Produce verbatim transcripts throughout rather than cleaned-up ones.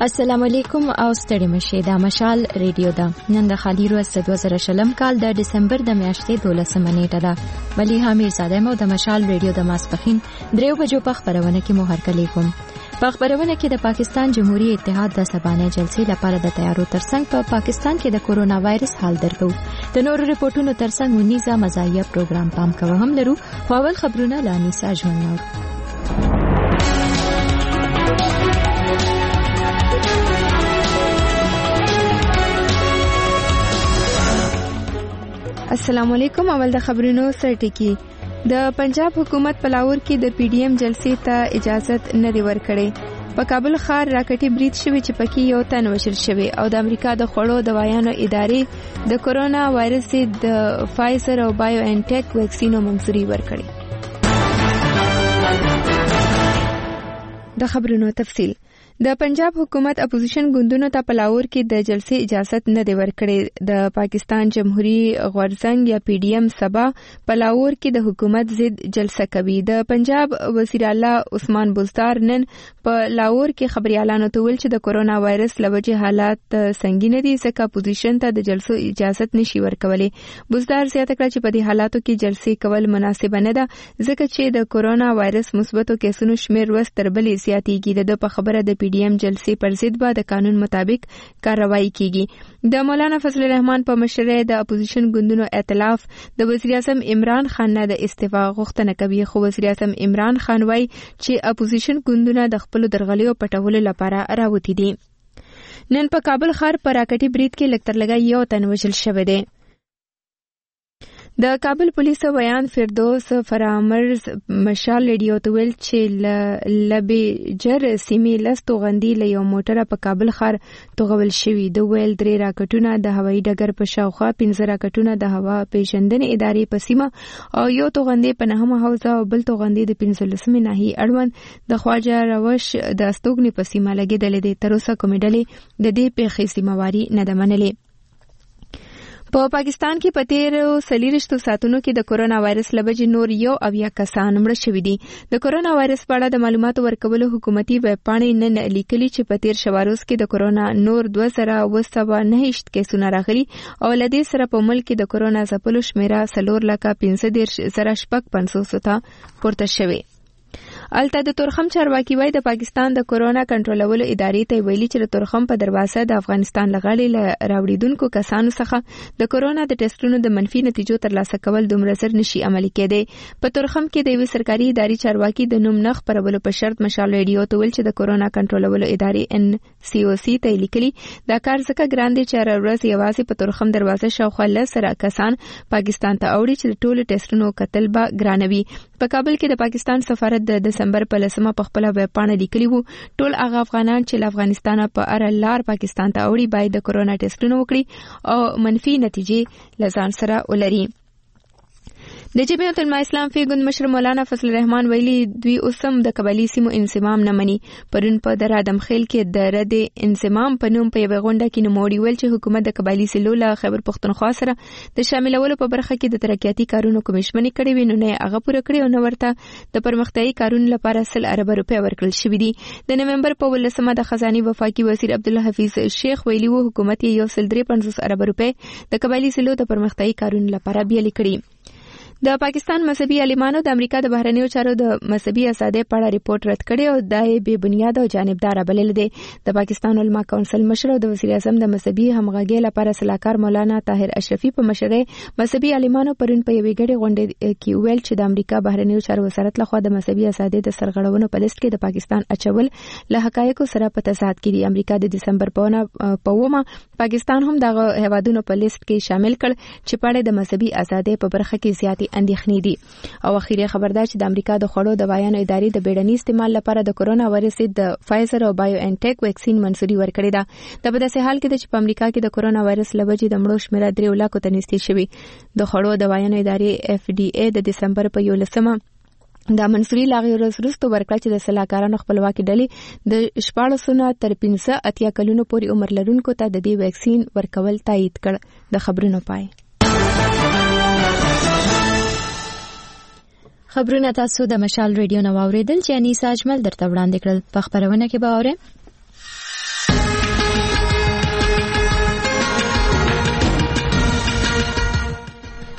السلام علیکم او ستړي مشه دا مشال ریډیو دا نن د خالی روز د دوه زره شلم کال د دسمبر د میاشتې دولسمه نیټه ده ولی حمید زاده مو د مشال ریډیو د ماسپخین دریو بجو په خبرونه کې مو هرکلی کوم په خبرونه کې د پاکستان جمهوریت اتحاد د سبانه جلسې لپاره د تیارو ترڅنګ په پا پاکستان کې د کورونا وایرس حال درکو د نورو ریپورتونو ترڅنګ ونیزه مزایه پروګرام پام کوه هم لرو خو اول خبرونه لانی ساجون نور السلام علیکم. اول د خبرونو سرټکی د پنجاب حکومت په لاهور کې د پی ډی ایم جلسې ته اجازت نه دی ورکړې. په کابل ښار راکټي برید شوی چې پکې یو تن وژل شوی او د امریکا د خوړو دوايانو ادارې د کورونا وایرس د فایزر او بایو ان ټیک ویکسینو منظوري ورکړې. د خبرونو تفصیل د پنجاب حکومت اپوزیشن ګوندونو ته په لاهور کې د جلسې اجازت نه دی ورکړی. د پاکستان جمهوریت غورزنګ یا پی ډی ایم سبا په لاهور کې د حکومت ضد جلسه کوي. د پنجاب وزیر اعلی عثمان بزدار نن په لاهور کې خبريالانو ته ویل چې د کورونا وایرس لوجه حالات سنگین دي ځکه اپوزیشن ته د جلسو اجازت نشي ورکولای. بزدار زیاته کړه چې په دې حالاتو کې جلسې کول مناسب نه ده ځکه چې د کورونا وایرس مثبتو کیسونو شمیر ورځ تر بلې زیاتېږي. د په خبره د پی ډی ایم جلسې پر ضد به د قانون مطابق کارروایی کیږي. د مولانا فضل الرحمن په مشرۍ د اپوزیشن ګوندونو ائتلاف د وزیر اعظم عمران خان نه د استعفا غوښتنه کوي خو وزیر اعظم عمران خان وايي چې اپوزیشن ګوندونه د خپل درغلیو پټولو لپاره راوتی دي. نن په کابل ښار په راکټي برید کې لکتر لګا یو تن وژل شوی دی. د کابل پولیسو بیان فردوس فرامرز مشال ریډیو ته ویل چې لبیجر سیمې لس توغندي له یو موټره په کابل ښار توغول شوي. د ویل درې راکټونه د هوایي ډګر په شاوخوا، پنځه راکټونه د هوا پیژندنې ادارې په سیمه او یو توغندي په نهمه حوزه او بل توغندي د پنځلسمې ناحیې اړوند د خواجه روش د استوګنې په سیمه لګېدلې دي. تر اوسه کومې ډلې د دې پیښې ذمہواري نه ده منلې. په پاکستان کې په تیرو څلېرویشتو ساعتونو کې د کورونا وایرس له وجې نور یو اویا کسان مړه شوي دي. د کورونا وایرس په اړه د معلوماتو ورکولو حکومتي ویب پاڼې نن لیکلي چې په تیر شواروز کې د کورونا نور دوه زره اوه سوه نهشت کیسونه راغلي او له دې سره په ملک کې د کورونا ځپلو شمیره څلور لکه پنځه دېرش زره شپږ پنځوسو ته پورته شوې. الته د تورخم چارواکي وای د پاکستان د کورونا کنټرولولو ادارې ته ویلي چې د تورخم په دروازه د افغانستان لغړې ل راوړیدونکو کسانو څخه د کورونا د ټیسټونو د منفي نتیجو ترلاسه کول دومره زر نشي عملي کېدی. په تورخم کې د یوې سرکاري ادارې چارواکي د نوم نه خپرولو په شرط مشال ریډیو ته ویل چې د کورونا کنټرولولو ادارې ان سی او سی ته لیکلي دا کار ځکه ګران دی چې هر ورځ یوازې په تورخم دروازه شاوخوا لس زره کسان پاکستان ته اوړي چې د ټولو ټیسټونو کتل به ګرانوي. په کابل کې د پاکستان سفارت د دسمبر په لسمه په خپل ویب پاڼه لیکلي وو ټول هغه افغانان چې له افغانستانه په ار لار پاکستان ته اوړي باید د کورونا ټیسټونه وکړي او منفي نتیجې له ځان سره ولري. د جمعیت العلماء اسلام فی ګوند مشر مولانا فضل الرحمن ویلي دوی اوسم د قبایلی سیمو انضمام نه مني. پرون په در ادم خیل کې د رد انضمام په نوم په یوه غونډه کې نوموړي ویل چې حکومت د قبایلی سیلو له خیبر پښتونخوا سره د شاملولو په برخه کې د ترقیاتي کارونو کمیشمنې کړې وي نو نه هغه پوره کړې او نه ورته د پرمختیایي کارونو لپاره سل ارب روپۍ ورکړل شوي دي. د نومبر په ولسمه د خزاني وفاقي وزیر عبدالله حفیظ شیخ ویلي وو حکومت یې یو سل درې پنځوس ارب روپۍ د قبایلی سیلو د پرمختیایي کارونو لپاره بیلې کړي. د پاکستان مذهبي عالمانو د امریکا د بهرنیو چارو د مذهبي ازادۍ په اړه ریپورت رد کړی او دا یې بې بنیاده او جانبدار بللی دی. د پاکستان علما کونسل مشر او د وزیر اعظم د مذهبي همغږۍ لپاره سلاکار مولانا طاهر اشرفي په مشرۍ مذهبي عالمانو پرون په یوې ګډې غونډې کې ویل چې د امریکا بهرنیو چارو وزارت لخوا د مذهبي ازادۍ د سرغړونو په لیست کې د پاکستان اچول له حقایقو سره په تضاد کې دي. امریکا د دسمبر په اومه پاکستان هم دغه هیوادونو په لیست کې شامل کړ چې په اړه د مذهبي ازادۍ په برخه کې زیاتې اندېښنې دي. او اخیری خبر دا چې د امریکا د خوړو دوايانو ادارې د بیړني استعمال لپاره د کورونا وایرس د فایزر او بایو ان ټیک ویکسین منظوري ورکړې ده. د په داسې حال کې چې په امریکا کې د کورونا وایرس له وجې د مړو شمیره درې لاکو ته نږدې شوي. د خوړو دوايانو ادارې اف ډي ای د دسمبر په یولسمه دا منظوري لاغي ورځ وروسته ورکړه چې د سلاکارانو خپلواکي ډلې د شپاړسو نه تر پنځه اتیا کلونو پورې عمر لرونکو ته د دې ویکسین ورکول تایید کړ. د خبرونو پای خبرونه تاسو د مشال ریډیو نو اوریدل چې انیسا اجمل درته وړاندې کړل. په خبرونه کې به اورئ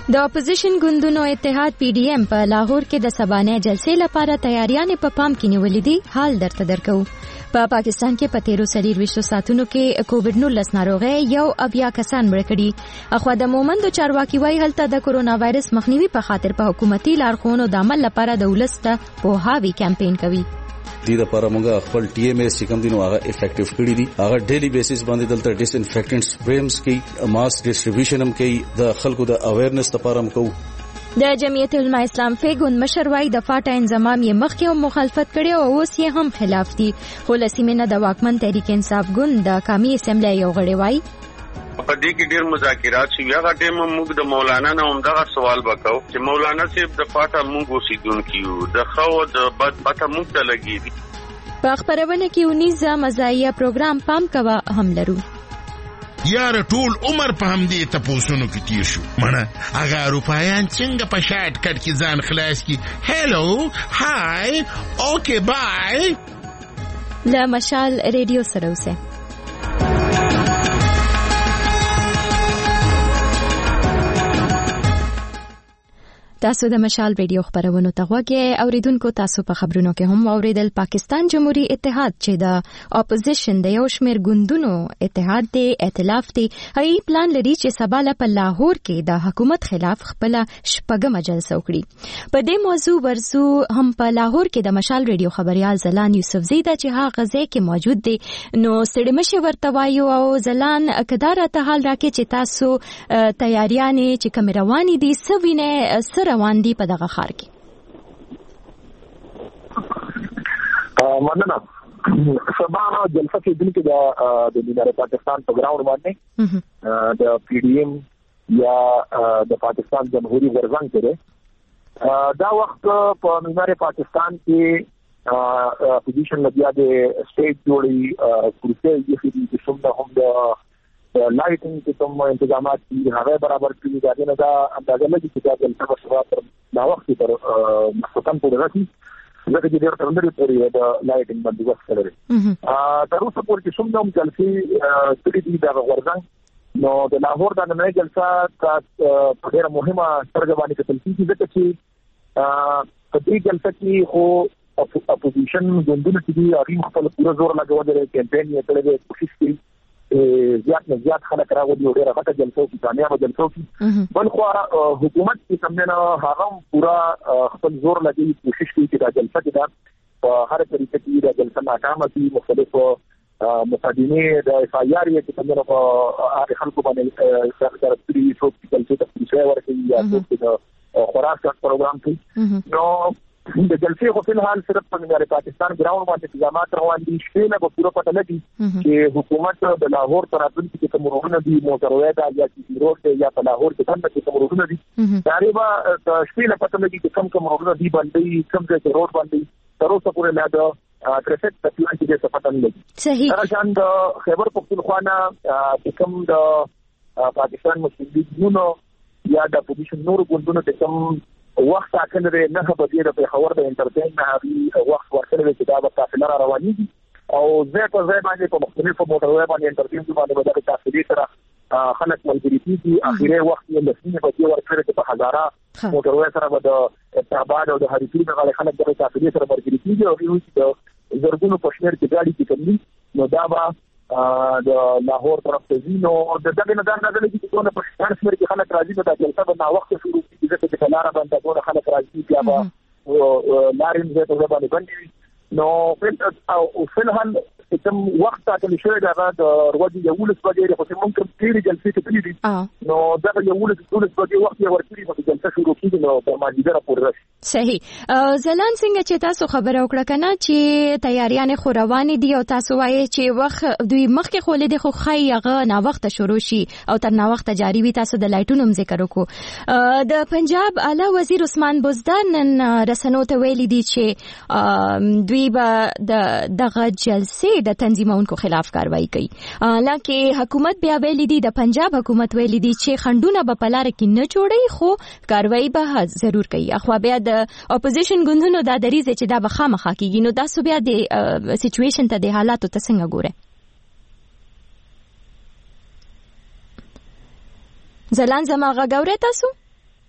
د اپوزیشن ګوندونو اتحاد پی ډی ایم په لاهور کې د سبانه جلسې لپاره تیاریانې په پام کې نیولې دي. حال درته درکو. په پا پاکستان کې په تیرو څلوېښتو ساعتونو کې کووډ نولس ناروغي یو اویا کسان مړه کړي. اخوا د مومندو چارواکي وایي هلته د کورونا وایرس مخنیوي په خاطر په حکومتي لارښوونو د عمل لپاره د ولس ته پوهاوي کمپاین کوي. دې لپاره موږ خپل ټي ایم ایس چې کوم دي نو هغه افیکټیو کړی دي. هغه ډیلی بیسس باندې دلته ډیس انفیکټنټ سپریمز کوي، ماس ډیسټریبیوشن هم کوي، د خلکو د اویرنس لپاره هم کوي. د جمعیت علماء اسلام فیګون مشر وايي د فاټا انضمام یې مخکې هم مخالفت کړي او اوس یې هم خلاف دي. خو لسیمه نه د واکمن تحریک انصاف ګوند د قومي اسمبلی یو غړی وايي په دې کې ډېر مذاکرات شوي. هغه ټیم موږ د مولانا نه هم دغه سوال وکاو چې مولانا صاحب د فاټا موږ اوسیدونکي یو، د خو د بد پته موږ ته لګېږي. په خبرونه کې اونیزه مزایه پروګرام پام کوه هم لرو. یار ټول عمر په همدې تپوسونو کې تیر شو. مړه هغه اروپایان څنګه په شارټ کټ کې ځان خلاص کی. هلو هاي اوکے بای. له مشال ریډیو سره اوسه. تاسو د مشال ریډیو خبرونو ته غوږی اوریدونکو. تاسو په خبرونو کې هم اوریدل پاکستان جمهوریت اتحاد چې د اپوزیشن د یو شمیر ګوندونو اتحاد دی ائتلاف دی هغه پلان لري چې سبا له په لاهور کې د حکومت خلاف خپل شپږمه جلسه وکړي. په دې موضوع ورسو هم په لاهور کې د مشال ریډیو خبريال زلان یوسفزی د چې هغه ځای کې موجود دی. نو ستړي مشه ورته وایو او زلان کدار ته حال راکې چې تاسو تیاریانې چې کوم روانې دي سوینه روان دي په دغه خار کې. مننه. سبا جلسه کې دل کې د د مینار پاکستان په ګراوند باندې د پی ډی ایم یا د پاکستان جمهوریت غورځنګ کې دا وخت په مینار پاکستان کې اپوزیشن لګیا د سټیج جوړي کورسې یې چې څومره هم د لایټینګ کې کوم انتظامات دي هغه برابر کړي. دا نه دا اندازه لګي چې دا جلسه په سبا تر دا وخت تر مخکم پورې راځي. لکه چې ډېر ترندري پورې د لایټینګ باندې وخت لري. تر اوسه پورې چې څومره جلسې کړي دي دا غورځنګ نو د لاهور د نن جلسه په ډېر مهمه سترګه باندې کتل کیږي ځکه چې په دې جلسه کې خو اپوزیشن ګوندونه چې دي هغه خپل پوره زور لګوي د کمپاین یې کړی کوشش کوي زیات نه زیات خلک راغلي او ډېر غټه جلسه کې کامیاب جلسه کې. بل خو حکومت چې څنګه هغه پورا خپل زور لګي کوشش کوي چې دا جلسه کې دا په هر طریقې کې دا جلسه ناکامه شي. مختلف مقدمه د اف آی آر یې چې څنګه په هغه خلکو باندې سره سره څو جلسې ته پریشي ورکړي یا څه خوراک پروګرام کوي. نو د جلسې خو په حال صرف په مینار پاکستان ګراوند باندې انتظامات روان دي. شپې نه به پوره پته لګي چې حکومت د لاهور تر راتلونکي کې کوم روډونه دي موټروي دا یا چې روډ یا په لاهور کې څنګه کوم روډونه دي تقریبا شپې نه پته لګي چې کوم کوم روډونه دي باندې کوم ځای روډ باندې تر اوسه پورې نه دا ټریفیک په پلان کې څه پته نه لګي. صحیح. راځان د خیبر پختونخوا چې کوم د پاکستان مسلم لیګونو یا د اپوزیشن نور ګوندونو ته کوم وخت اکل لري نه په دې د پیښور د انټرټین نه هغه وخت ورکړل چې دا به قافله را رواني دي او زه په ځای باندې په مختلفو موټروي باندې انټرټین باندې به د قافلې سره خلک ملګری دي. اخیری وخت یې لسنه په دې ورکړل چې په هزاره موټروي سره به د اتحاد او د هریپین غل خلک د قافلې سره ملګری دي او یو چې د زرګونو پښنر کې ګاډي کې کړي نو دا به د لاهور طرف ته ځینو د دغه نه دا نه لګي چې ټول په شمیر کې خلک راځي نو دا جلسه به نا وخت شروع کیږي چې د لار باندې ټول خلک راځي بیا به لارې زه ته باندې باندې نو په او په الحال کوم وخت ته شوی دا د ورځې یو لس بجې خو چې ممکن ډېری جلسې ته تللی نو دا یو لس دولس بجې وخت یې ورکړي نو جلسه شروع کیږي نو په ماجیګر پورې راشي. صحیح. زلان څنګه چې تاسو خبره وکړه کنه چې تیاریانې خو روانې دي او تاسو وایي چې وخت دوی مخکې خو لیدي خو خای هغه نا وخت شروع شي او تر نا وخت جاری وي. تاسو د لایټونو ذکر وکړو. د پنجاب اعلی وزیر عثمان بزدار نن رسنو ته ویلي دي چې دوی به د دغه جلسې د تنظیمونکو خلاف کاروایی کوي. لکه حکومت بیا ویلي دي د پنجاب حکومت ویلي دي چې خندونه به په لار کې نه جوړي خو کاروایی به ضرور کوي. اخوا بیا د اپوزیشن ګوندونو دا دریزه چې دا به خامخا کیږي نو تاسو بیا د سچويشن ته د حالاتو ته څنګه ګورئ؟ زلان زما غږ اورئ تاسو؟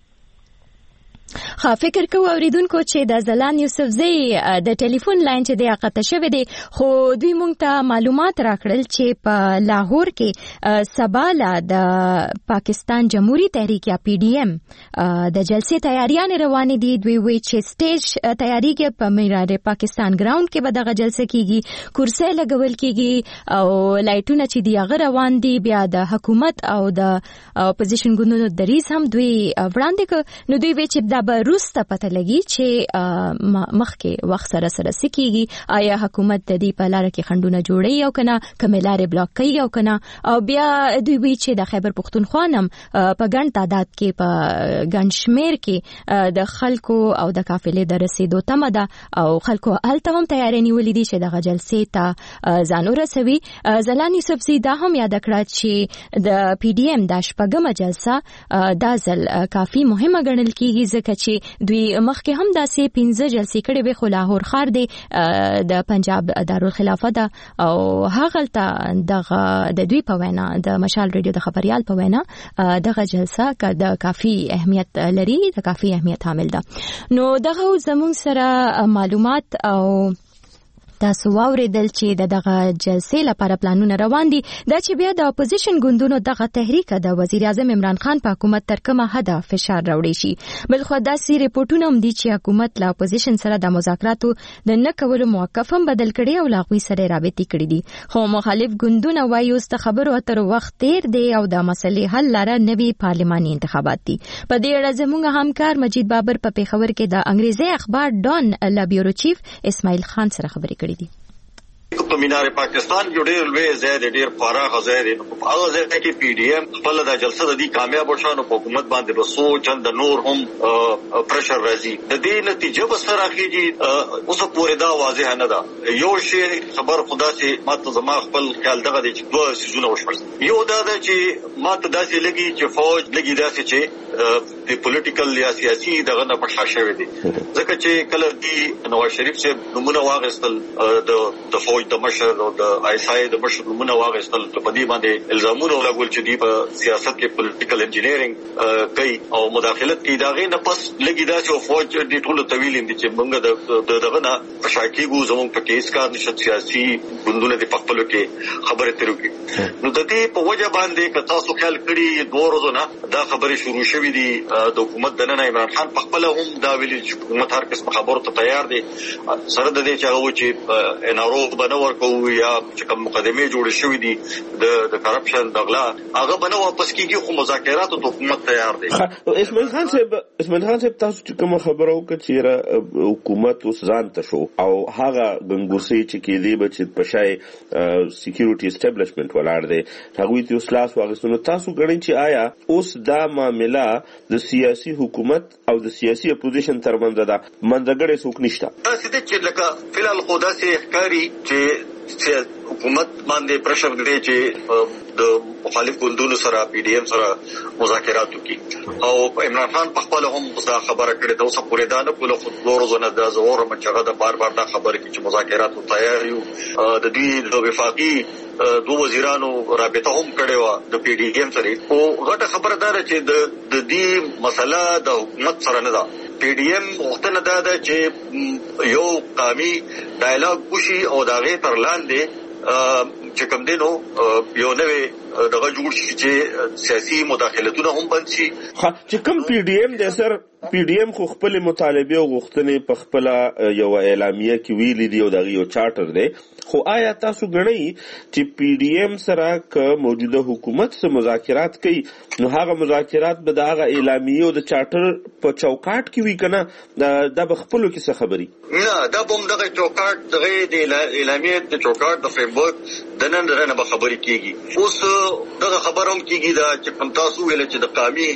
خا فکر کوو اوریدونکو چې د زلان یوسفزی د ټلیفون لاین چې د قطع شوی دی خو دوی مونږ ته معلومات راکړل چې په لاهور کې سبا لا د پاکستان جمهوریت تحریک یا پی ډی ایم د جلسې تیاریان روانې دي. دوی وی چې سټیج تیاری کې په میرار پاکستان ګراوند کې به دغه جلسه کیږي، کرسي لګول کیږي او لایټونه چې دی هغه روان دي. بیا د حکومت او د اپوزیشن ګوندونو دریز هم دوی وړاندې ک نو دوی وی چې دا به روسته پته لګي چې مخکې وخت سره سره سکیږي، آیا حکومت د دې په لار کې خندونه جوړي او کنه کومه لار بلاک کوي او کنه. او بیا دوی وی چې د خیبر پختونخوا نم په ګڼ تعداد کې په ګڼ شمیر کې د خلکو او د قافلې د رسیدو تمه ده او خلکو هلته هم تیاری نیولې دي چې دغه جلسې ته ځان ورسوي. زلان یوسفزی دا هم یاد کړه چې د پی ډی ایم د شپږمه جلسه دا ځل کافي مهمه ګڼل کیږي ځکه چې دوی مخکې هم داسې پنځه جلسې کړې وې، خو لاهور ښار دی د پنجاب دارالخلافه ده او هغه ته دغه د دوی په وینا د مشال ریډیو د خبريال په وینا دغه جلسه د کافي اهمیت لري، د کافي اهمیت حامل ده. نو دغه زموږ سره معلومات او تاسو واوریدل چې د دغه جلسې لپاره پلانونه روان دي. دا چې بیا د اپوزیشن ګوندونو دغه تحریک د وزیر اعظم عمران خان په حکومت تر کومه حد فشار راوړي شي. بل خو داسې ریپورتونه هم دي چې حکومت له اپوزیشن سره د مذاکراتو د نه کولو موقف هم بدل کړي او له هغوی سره رابطې کړي دي. خو مخالف ګوندونه وایي اوس د خبرو اترو وخت تیر دی او د مسلې حل لاره نوي پارلماني انتخابات دي. په دې اړه زموږ همکار مجید بابر په پیښور کې د انګریزي اخبار ډان له بیورو چیف اسماعیل خان سره خبرې کړې دي. په مینار پاکستان کې ډېر لوی ځای دی، ډېر پراخ ځای دی. هغه ځای کې پی ډی ایم خپل د جلسه د دې کامیاب شونه په حکومت باندې به سوچ چند نور هم پرشر راځي. د دې نتیجه به سره راځي اوس پورې دا واضح نه ده. یو شی خبر خدا سي ماته زما خپل خیال دغه دي چې دوه سيزونه وشول. یو دا ده چې ماته داسې لګي چې فوج لګي داسې چې د پولیټیکل یا سیاسي دغه نه پښه شوی دي، ځکه چې کله دی نواز شریف چې نمونه واغستل د فوج د مشر او د آی اس آی د مشر نمونه واغستل په دې باندې الزامونه لګول چې دی په سیاست کې پولیټیکل انجینیرینګ کوي او مداخلت کوي. دا غي نه پس لګي داسې او فوج د ټولو طویل دي چې موږ د دغه نه پښاکیږو زموږ په کیس کار نشي سیاسي ګوندونه د خپل کې خبره ترو کی. نو د دې په وجه باندې که تاسو خیال کړی دوه ورځې دا خبره شروع شوې دي د حکومت د نن عمران خان په خپل هم دا ویلي چې حکومت هر قسم خبرو ته تیار دي سره د دې چې هغه چې ان ارو بنور کوي یا چې کوم مقدمه جوړ شوې دي د د کرپشن دغلا هغه بنو واپس کیږي، خو مذاکرات او حکومت تیار دي. اسماعیل خان صاحب اسماعیل خان صاحب تاسو چې کوم خبرو وکړه چې حکومت اوس ځان ته شو او هغه ګنګوسي چې کېدی به چې په شای سکیورټي اسټابلیشمنت ولاړ دی هغه ته اوس لاس واغستنو تاسو غړي چې آیا اوس دا معاملې د سیاسي حکومت او د سیاسي اپوزیشن ترمنځ ده منځګړی څوک نشته؟ تاسو دې چې لکه فلال خدا سي ښکاری چې حکومت باندې پرشر دی چې د مخالف ګوندونو سره پی ډی ایم سره مذاکرات وکړي او عمران خان په خپل هم دا خبره کړې ده. اوس پورې دا نه کوله خو ورځونه د زور مچغه د بار بار دا خبره کې چې مذاکرات تیار یو. د دې د وفاقي دوه وزیرانو رابطه هم کړې و د پی ډی ایم سره او غټه خبره ده چې د دې مسله د حکومت سره نه ده. پی ډی ایم وختونه دا ده چې یو قومي ډایلاګ وشي او دا غي تر لاندې چې کوم دینو یو نوې دغه جوړ شي چې سیاسي مداخلتونه هم بند شي. چې کوم پی ډی ایم د سر پی ډی ایم خو خپل مطالبه او غوښتنې په خپل یو اعلامیه کې ویلي دی او دغه یو چارټر دی، خو آیا تاسو غنئ چې پی ډی ایم سره که موجوده حکومت سره مذاکرات کوي نو هغه مذاکرات به دغه اعلامیه او د چارټر په چوکاټ کې وي کنه دا به خپلو کې څه خبري؟ نه دا به دغه چوکاټ دغه د اعلامیه د چوکاټ د فریم ورک د نن رانه به خبري کیږي. اوس دغه خبروم کیږي دا چې کوم تاسو ویل چې د قومي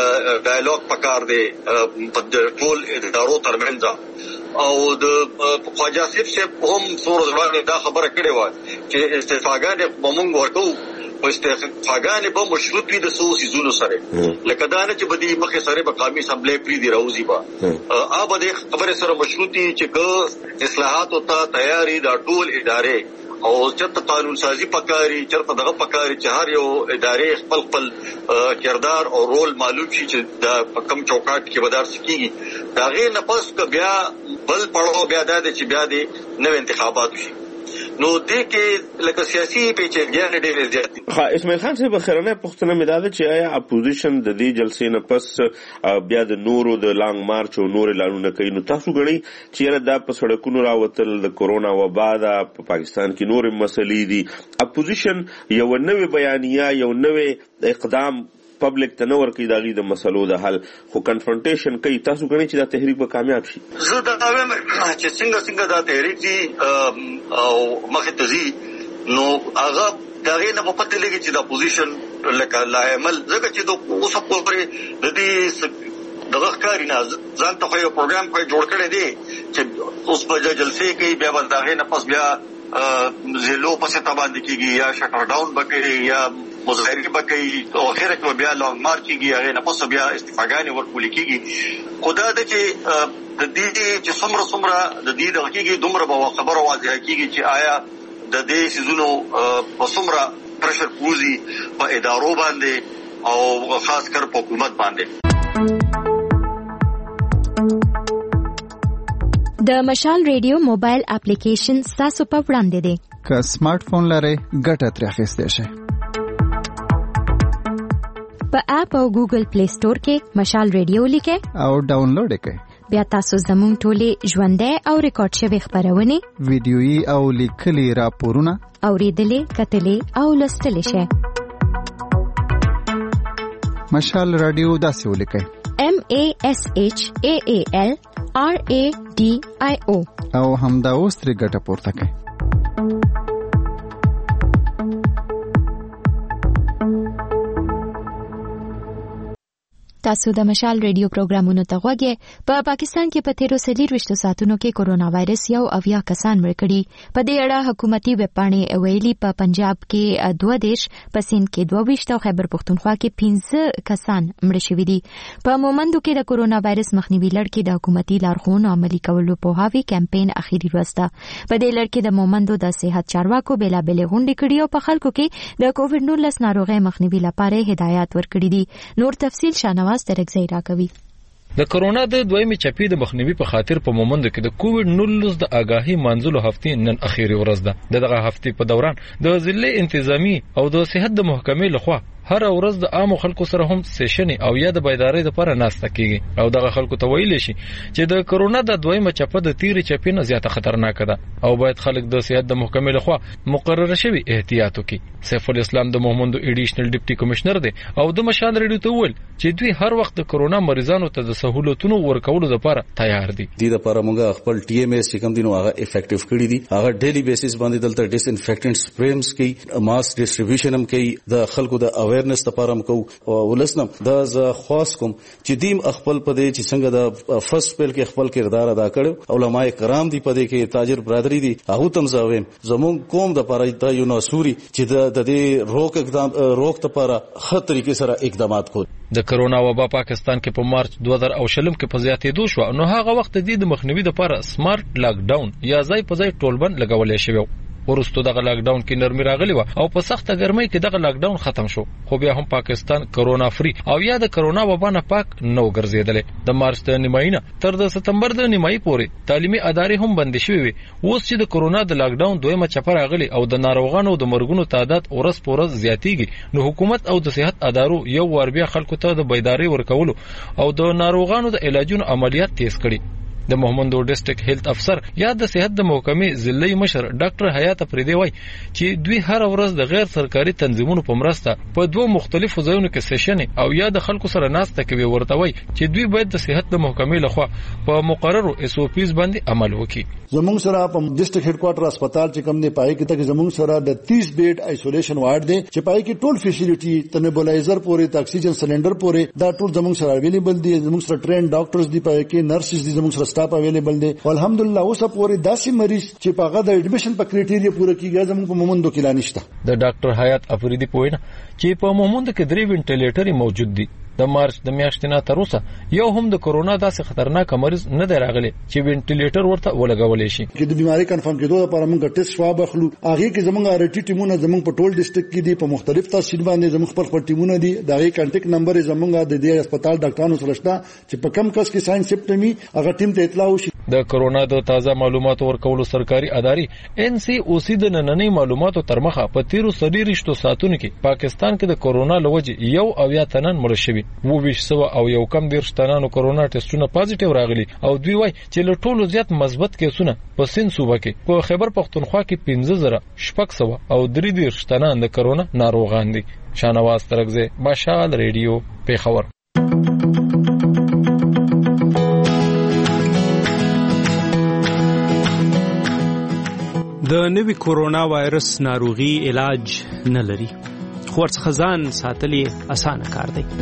ډایلاګ پکار دی په ټول ادارو ترمنځ او د خواجه صاحب هم څور ځوان دا خبره کړې و چې استعفاګانې موږ ورکو او استعفاګانې به مشروط وي د سو سيزونو سره لکه دا نه چې بدی مخه سره په قومي اسمبلی پری دی راوځي با ا به خبره سره مشروطي چې که اصلاحات او ته تیاری دا ټول ادارې او چرته قانون سازي پکاري چرته دغه پکاري چې هر یو ادارې خپل خپل کردار او رول معلوم شي چې د کم چوکاټ کې بدار سکیږي دا غي نه پس ک بیا بل پړو بیا د چې بیا د نو انتخابات شي نو دې کې لکه سیاسي پیچلګیاں ډېرې زیاتې. ها اسماعیل خان صاحب خیرانه پښتنه مداده چې آیا اپوزیشن د دې جلسې نه پس بیا د نورو د لانګ مارچ او نور اعلانونه کوي نو تاسو غنئ چې دا په سړکونو راوتل د کورونا وبا د په پاکستان کې نور مسلې دي اپوزیشن یو نوې بیانیه یو نوې اقدام پبلک ته نور کې داغي د مسلو د حل خو کنفرنټیشن کوي تاسو غنئ چې دا تحریک به کامیاب شي؟ زه دا وایم چې څنګه څنګه دا تحریک دي او مخه تزي نو هغه داغه نه په پته لګي چې د اپوزیشن لکه لا عمل زګه چې د اوسه پورې د دې دغه کاری نه ځان ته یو پروګرام کوي جوړ کړی دی چې اوس په جلسې کې بیا ول داغه نه پس بیا زلو پسې تباندې کیږي یا شټر ډاون بکړي یا مظاهره بکړي او اخر کې بیا لانګ مارچ کیږي هغه نه پس بیا استفاګانې ورکول کیږي خدا دې چې د دې چې څومره څومره د دې د حقیقي دومره به خبره واضحه کیږي چې آیا د دې سيزونو په څومره پرشر پوزي په ادارو باندې او خاص کر په حکومت باندې. د مشال ریډیو موبایل اپلیکیشن تاسو په وړاندې دی. که سمارټ فون لرئ ګټه ترې اخیستی شئ. په اپ او ګوګل پلی سٹور کې مشال ریډیو لیکئ او ډاونلوډ کړئ. بیا تاسو زموږ ټولې ژوندۍ او ریکارډ شوې خبرونه ویډیويي او لیکلي راپورونه اوریدلې کتلې او لوستلې شئ. مشال رادیو داسې ولیکئ M A S H A A L R A D I O او همدا اوس ترې ګټه پورته کړئ. تاسو د مشال ریډیو پروګرامونو ته غوږی. په پاکستان کې په تیرو څلوېښتو ساعتونو کې کورونا وایرس یو اویا کسان مړ کړي. په دې اړه حکومتي ویب پاڼې ویلي په پنجاب کې دوه دیش، په سند کې دوه ویشت او خیبر پښتونخوا کې پنځه کسان مړ شوي دي. په مومندو کې د کورونا وایرس مخنیوي لړ کې د حکومتي لارښوونو عملي کولو پوهاوي کمپاین اخیری ورځ ده. په دې لړ کې د مومندو د صحت چارواکو بېلابېلې غونډې کړي او په خلکو کې د کووډ نولس ناروغۍ مخنیوي لپاره هدایات ورکړي دي. نور تفصیل شانواز ترکزی راکوي. د کرونا د دویمې چپی د مخنیوي په خاطر په مومند کې د کووډ نولس د آگاهی منځلو هفتې نن اخیری ورځ ده. دغه هفتې په دوران د ضلع انتظامی او د صحت د محکمې لخوا هر ورځ د عام خلکو سره هم سیشن او یا د بیداری لپاره ناسته کیږي او دغه خلکو ته ویل شي چې د کرونا د دویمه چپه د تیرې چپې نه زیاته خطرناک ده او باید خلک د صحت د محکمې لخوا مقرره شوی احتیاط وکړي. سیف الاسلام د مومندو ایډیشنل ډیپټي کمشنر دی او د مشال ریډیو ته ویل چې دوی هر وخت د کرونا مریضانو ته د سہولتونو ورکولو لپاره تیار دي. د لپاره موږ خپل ټي ام ایس چې کوم دینو هغه افیکټیو کړی دي. هغه ډیلی بیسس باندې دلته ډیس انفیکټنټ سپریمز کوي، ماس ډیسټریبیوشن هم کوي، د خلکو د اویرنس لپاره هم او ولسنم دا ز خاص کوم چې دیم خپل پدې چې څنګه د فرست پیل کې خپل کردار ادا کړو. علماء کرام دی پدې کې تاجر برادری دی هغه تم زاویم زمون قوم د پاره د یو ناسوري چې د دې روک اقدام روک لپاره خط طریقې سره اقدامات کول. د کرونا وبا پاکستان کې په مارچ دوه هزار او شلم کې په زیاتېدو شو نو هغه وخت د مخنیوي لپاره سمارټ لاک ډاون یا ځای په ځای ټولبند لګولې شوی. ورستو دغه لاک ډاون کې نرمي راغلی و او په سخته ګرمۍ کې دغه لاک ډاون ختم شو خو بیا هم پاکستان کرونا فری او یا د کرونا وبا نه پاک نو ګرځیدل. د مارچ د نیمایي تر د سپتمبر د نیمایي پورې تعلیمي ادارې هم بند شوې وي. اوس چې د کرونا د لاک ډاون دویمه چپه راغلی او د ناروغانو د مرګونو تعداد ورځ په ورځ زیاتیږي نو حکومت او د صحت ادارو یو ور بیا خلکو ته د بیداری ورکولو او د ناروغانو د علاجونو عملیات تیز کړي. د مومندو ډیسټریکټ هیلث افسر یا د صحت د محکمې ضلعي مشر ډاکټر حیات افریدی وای چې دوی هر ورځ د غیر سرکاري تنظیمونو په مرسته په دوه مختلفو ځایونو کې سیشن او یا د خلکو سره ناسته کوي. ورته وای چې دوی باید د صحت د محکمې لخوا په مقررو اس او پیز باندې عمل وکړي. زموږ سره په ډیسټریکټ هډ کوارټر هسپتال چې کوم دی پای کې تک زموږ سره د تیس بیډ آیسولیشن وارډ دی چې پای کې ټول فیسیلیټي ته نیبولایزر پورې ته اکسیجن سلندر پورې دا ټول زموږ سره اویلیبل دي. زموږ سره ټرین ډاکټرز دی پای کې نرسز دي زموږ سره سټاف اویلیبل دي. الحمدلله اوس پورې داسې مریض چې په هغه د ایډمیشن په کرایټیریا پوره کیږي زموږ په مومندو کې لا نشته. د ډاکټر حیات افریدی پوینه چې په مومندو کې درې وینټیلیټر موجود دي د مارچ د میاشتې نه تر اوسه یو هم د کورونا داسې خطرناک مریض نه دی راغلی چې وینټیلیټر ورته ولګولې شي. چې د بیماری کنفرم کېدو لپاره موږ ټیسټ شواب اخلو. هغه کې زموږ ارټي ټیمونه زموږ په ټول ډیسټریکټ کې دي، په مختلف تحصیل باندې زموږ خپل خپل ټیمونه دي. دا غي کانټیکټ نمبر زموږ د دې هسپتال ډاکټرانو سره شته چې په کم کس کې ساين سیمپټمي هغه ټیم ته اطلاع وشي. د کورونا د تازه معلوماتو ورکولو سرکاري ادارې ان سی او سی د نننۍ معلوماتو تر مخه په تیرو سړي ساتونو کې پاکستان کې د کورونا لوجه یو اویا تنن مړ شوي وو ویش سو او یو کم دیر شتنانو کورونا ټیسټونه پازیټیو راغلي او دوی وای چې له ټولو زیات مثبت کیسونه په سین صوبه کې په خیبر پختونخوا کې پنځه زره شپږ سو او درې دیر شتنان د کورونا ناروغان دي. شانواز ترغزه مشال ریډیو پیښور. د نوي کورونا وایرس ناروغي علاج نه لري، خو ورڅخه ځان ساتل یې اسانه کار دی.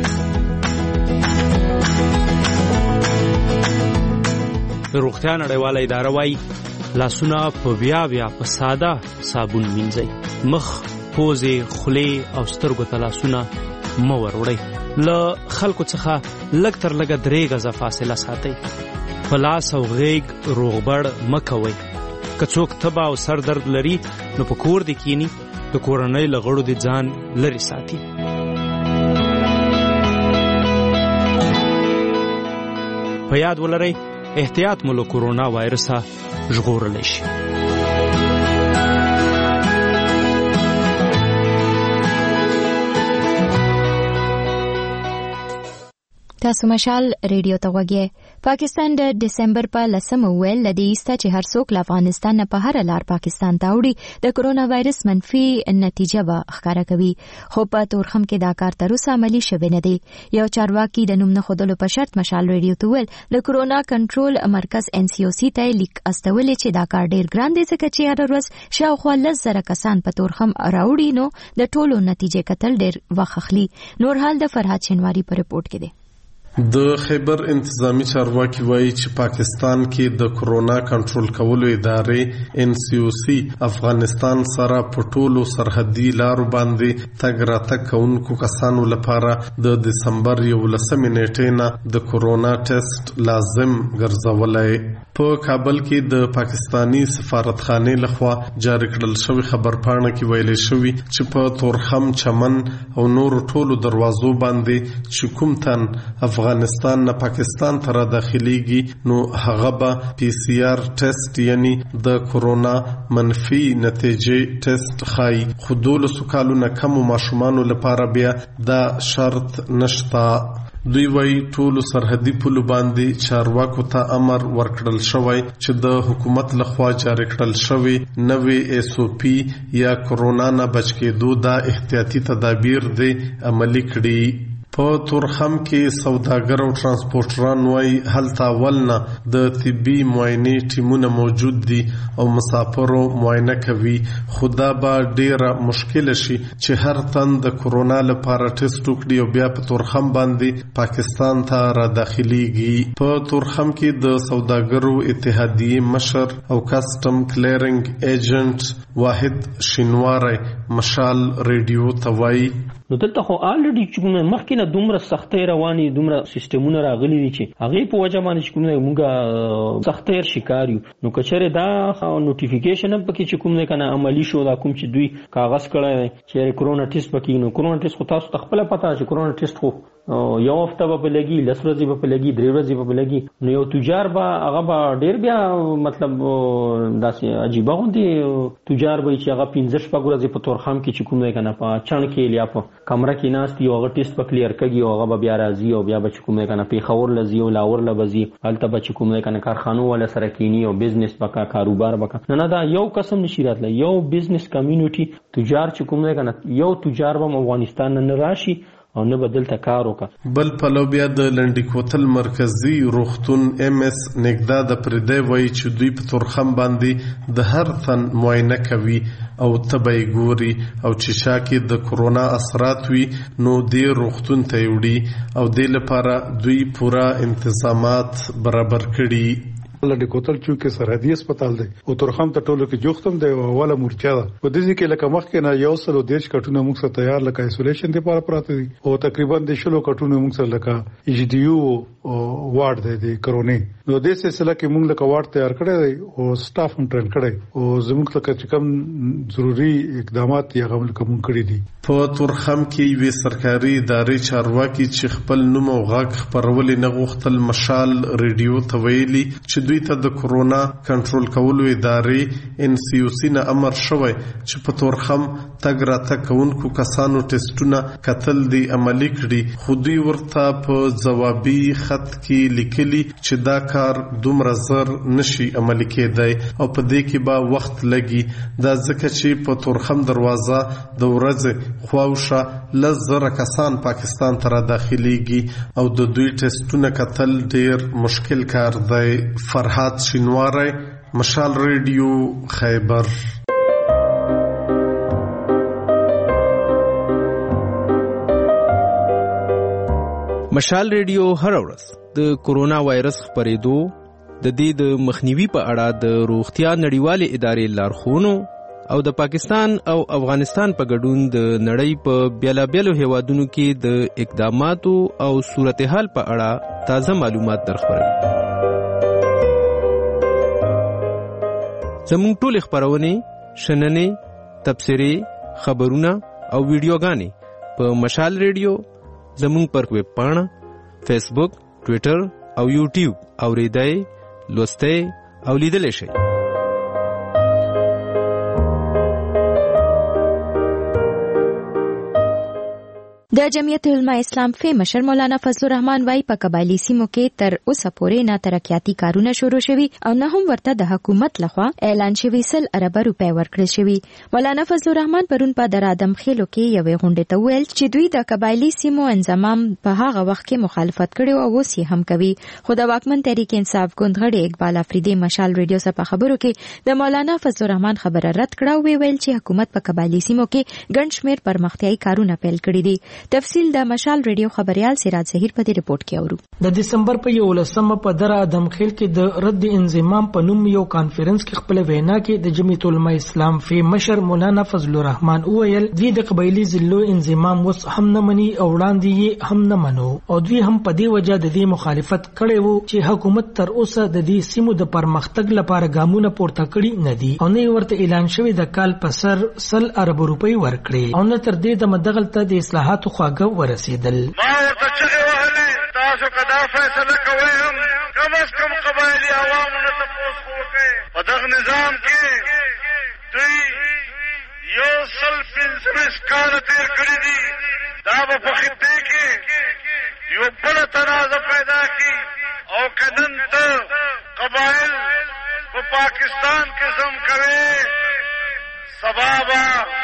روغتیا نړیواله اداره وايي لاسونه په بیا بیا په ساده صابون مینځئ، مخ، پوزې، خولې او سترګو ته لاسونه مه وروړئ. له خلکو څخه لږ تر لږه درې غزه فاصله ساتئ. په لاس او غیږ روغبړ مه کوئ. که څوک تبه او سر درد لري نو په کور دې کینی، د کورنۍ له غړو دې ځان لرې ساتي. په یاد ولرئ احتیاط مو له کورونا وایرسه ژغورلی شي. تاسو مشال ریډیو ته وګورئ. پاکستان د ډیسمبر په لسمه ویل لدی ایسته چې هر څوک له افغانستان نه په هر لار پاکستان ته وړي د کورونا وایرس منفي نتیجه به ښکاره کوي، خو په تورخم کې دا کار تر اوسه عملي شوی نه دی. یو چارواکي د نوم نه ښودلو په شرط مشال ریډیو ته ویل د کورونا کنټرول مرکز ان سی او سی ته لیک استولې چې دا کار ډیر ګران دی ځکه چې هر ورځ شاوخوا لس زره کسان په تورخم راوړي، نو د ټولو نتیجې کتل ډیر وخت اخلي. نور حال د فرهاد شینواری په رپورت کې دی. د خیبر انتظامی چارواکي وایي چې پاکستان کې د کورونا کنټرول کولو ادارې ان سی او سی افغانستان سره په ټولو سرحدي لارو باندې تګ راتګ کوونکو کسانو لپاره د دسمبر یولسمې نیټې نه د کورونا ټیسټ لازم ګرځولی. په کابل کې د پاکستانی سفارتخانې لخوا جاری کړل شوی خبرپاڼه کې ویلي شوی چې په تورخم، چمن او نورو ټولو دروازو باندې چې کوم تن افغانستان نه پاکستان ته را داخليږي نو هغه به پی سی آر ټیسټ یعنی د کورونا منفي نتیجې ټیسټ خای. خو دولسو کالونه کم ماشومانو لپاره بیا دا شرط نشتا. دوی وایي ټولو سرحدي پولو باندې چارواکو ته امر ورکړل شوی چې د حکومت لخوا جاری کړل شوی نوې ایس او پی یا کورونا نه بچ کېدو دا احتیاطي تدابیر دی عملي کړي. په تورخم کې سوداګر او ترانسپورټران وایي هلته اول نه د طبي معاینې ټیمونه موجود دي او مسافرو معاینه کوي، خو دا به ډیره مشکل شي چې هر تن د کورونا لپاره ټیسټ وکړي او بیا په تورخم باندې پاکستان ته را داخليږي. په تورخم کې د سوداګرو اتحادیې مشر او کسټم کلیرنګ ایجنټ واحد شینواری مشال ریډیو ته وایي نو دلته خو الریډي چې کومه مخکې نه دومره سختۍ رواني، دومره سیستمونه راغلي دي چې هغه په وجه باندې چې کومه موږ سختۍ شکار یو. نو کچره دا نوټیفیکیشن هم پکې چې کومه کنه عملی شو، دا کوم چې دوی کاغذ کړی چې کورونا ټیسټ پکې نو کورونا ټیسټ خو تاسو خپل پتا چې کورونا ټیسټ خو یو هفته به لګي، لس ورځې به لګي، درې ورځې به لګي. نو یو تجار به هغه به ډیر بیا مطلب داسې عجیبه غوندي تجار به چې هغه پنځه شپږ ورځې په تورخم کې چې کومه کنه په چڼ کې یا په کمره کې ناست یو هغه ټیسټ په کلیر کوي او هغه بیا راځي او بیا به کومه کنه پیښور لزی او لاور لبزي هلته به کومه کنه کارخانو ولا سره کینی او بزنس بکا کاروبار بکا. نه نه دا یو قسم نشي راتله، یو بزنس کمیونټي تجار چې کومه کنه یو تجار به افغانستان نه راشي او نه بدل ته کار وکړه. بل پلو بیا د لنډی کوتل مرکزی روغتون ام اس نګدا د پردې وایي چې دوی په تورخم باندې د هر تن معاینه کوي او تبعی ګوري او چې شاکې د کورونا اثرات وي نو د روغتون ته وړي او د لپاره دوی پورا انتظامات برابر کړي. لډ کوتل چې سرحدي هسپتال دی او ترخم ته ټولو کې جوختم دی او اوله مورچا ده په دې کې لکه مخکې نه یو سل دیش کټونه موږ سره تیار لکه ایسولیشن لپاره پراته دي او تقریبا د شلو کټونه موږ سره لکه ایچ ډي یو وارد دی د کرونا نو د سلسله کې موږ لکه وارد تیار کړی دی او سټاف هم ټرین کړی او زموږ لکه چې کوم ضروری اقدامات یې غوښمل کوم کړی دي. په تورخم کې وی سرکاري ادارې چارواکي چې خپل نوم او غږ خبرولې نه غوښتل مشال ریډیو ته ویلي چې دوی ته د کورونا کنټرول کولو ادارې ان سی او سی نه امر شوی چې په تورخم تګ راتګ کوونکو کسانو ټیسټونه کتل دي عملي کړي خو دوی ورته په ځوابي خط کې لیکلي چې دا کار دومره زر نشي عملي کېدای او په دې کې به وخت لګي دا ځکه چې په تورخم دروازه د ورځې خواوشه لزر کسان پاکستان ته داخليږي او د دوی ټیسټونه کتل ډیر مشکل کار دی. فرحات شینواری، مشال ریډیو، خیبر. مشال ریډیو هر ورځ د کورونا وایرس خپرېدو د دې د مخنیوي په اړه د روغتیا نړیوالې ادارې لارښوونو او د پاکستان او افغانستان په ګډون د نړۍ په بیلابیلو هیوادونو کې د اقداماتو او صورتحال په اړه تازه معلومات درخبروي. زموږ ټول خبرونه، شننې، تبصرې، خبرونه او ویډیوګانې په مشال ریډیو زموږ پر ویب پاڼه، فیسبوک، ټویټر او یوټیوب اوریدای، لوستای او لیدلی شئ. د جمعیت علماء اسلام فی مشر مولانا فضل الرحمن وايي په قبایلی سیمو کې تر اوسه پورې نه ترقیاتي کارونه شروع شوي او نه هم ورته د حکومت لخوا اعلان شوی سل ارب روپۍ ورکړل شوي. مولانا فضل الرحمن پرون په درادم خېلو کې یوې غونډې ته ویل چې دوی د قبایلی سیمو انضمام په هغه وخت کې مخالفت کړي او اوس یې هم کوي. خو د واکمن تحریک انصاف ګوند غړي اقبال افریدي مشال ریډیو سره په خبرو کې د مولانا فضل الرحمن خبره رد کړه او ویل چې حکومت په قبایلی سیمو کې ګڼ شمېر پرمختیايي کارونه پیل کړي دي. تفصیل د مشال ریډیو خبريال سراج ظهیر په دې ریپورت کې اورو. د دسمبر په یولسمه په در ادم خیل کې د رد انضمام په نوم یو کانفرنس کې خپل وینا کې د جمعیت علماء اسلام فی مشر مولانا فضل الرحمن وویل دوی د قبایلی ضلعو انضمام وس هم نه مني او وړاندې یې هم نه منو او دوی هم په دې وجه د دې مخالفت کړي وو چې حکومت تر اوسه د دې سیمو د پرمختګ لپاره ګامونه پورته کړي نه دي او نه ورته اعلان شوی د کال په سر سل ارب روپۍ ورکړي او نه تر دې د مدغلته د اصلاحاتو خواږه ورسیدل. ما ورته چغې وهلې تاسو که دا فیصله کوئ هم کم از کم قبایلي عوامو نه تپوس خو وکړئ. په دغه نظام کې دوی یو سل پنځلس کاله تېر کړي دي. دا به په خطې کې یو بله تنازع پیدا کړي او که نن ته قبایل په پاکستان کې ضم کوې سبا به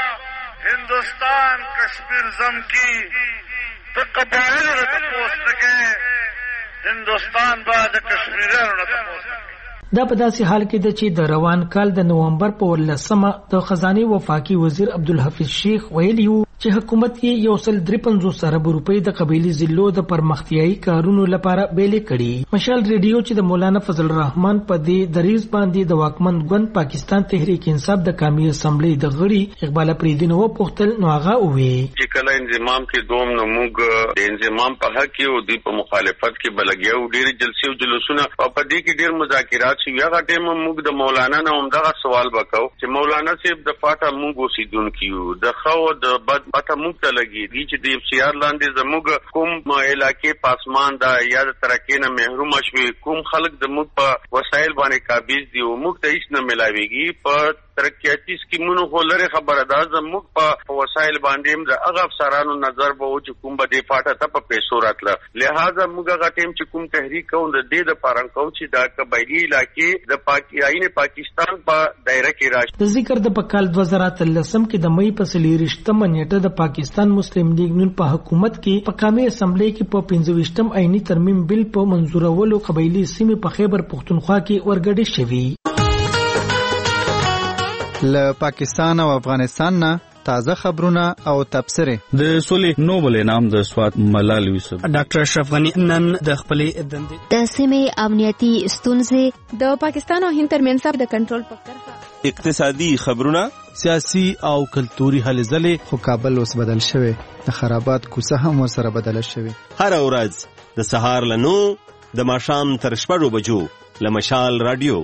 ہندوستان کشمیر زم کی تو قبائل نے تپوس سکے ہندوستان بعد کشمیر نے تپوس سکے. دا په داسې حال کې د چې د روان کال د نومبر په ولسمه د خزانه وفاقي وزیر عبدالحفیظ شیخ ویلي وو چې حکومت یې یو سل درې پنځوس ارب روپۍ د قبایلی ضلعو د پرمختیايي کارونو لپاره بیلې کړي. مشال ریډیو چې د مولانا فضل الرحمن په دې دریز باندې د واکمن ګوند پاکستان تحریک انصاف د قومي اسمبلی د غړي اقبال افریدي نو پوښتل نو هغه ووی چې کله انضمام کې دوم نو موږ د انضمام په حق کې او د په مخالفت کې بلګیو ډېر جلسې او جلوسونه او په دې کې ډېر مذاکرات شوي. هغه ټیم موږ د مولانا نه هم دغه سوال وکاو چې مولانا صاحب د فاټا موږ اوسیدونکي یو د خو د بد پته موږ ته لګي چې د اف سی آر لاندې زموږ کوم علاقې پاسمان دا یا د ترقۍ نه محروم شوي کوم خلک د موږ په وسایل باندې قابض دي او موږ ته هیڅ نه ملاويږي. په ترقیاتي سکیمونو خو لري خبره ده زموږ په وسایل باندې هم د هغه افسرانو نظر به و چې کوم به د فاټا ته په پیسو راتله. لہذا موږ هغه ټیم چې کوم تحریک کوو د دې دپاره کوو چې دا قبایلي علاقې د پاکستان پاکستان په دایره کې راشي. د ذکر د پکال دوه زره اتلسم کې د مې په څلېرویشتمه نیټه د پاکستان مسلم لیگ نون په حکومت کې په قومي اسمبلی کې په پنځه ویشتم عیني ترمیم بل په منظورولو قبایلي سیمې په خیبر پختونخوا کې ورګډې شوي. له پاکستان او افغانستان نه تازه خبرونه او تبصره. د سولې نوبل انعام د سوات ملال یوسف. ډاکټر اشرف غنی نن د خپلې دندې د سیمې امنیتي ستونزې د پاکستان او هند ترمنځ د کنټرول په کرښه اقتصادي خبرونه سیاسي او کلتوري هلې ځلې. خو کابل اوس بدل شوی، د خرابات کوڅه هم ورسره بدله شوی. هر ورځ د سهار له نو د ماښام تر شپږو بجو له مشال رادیو.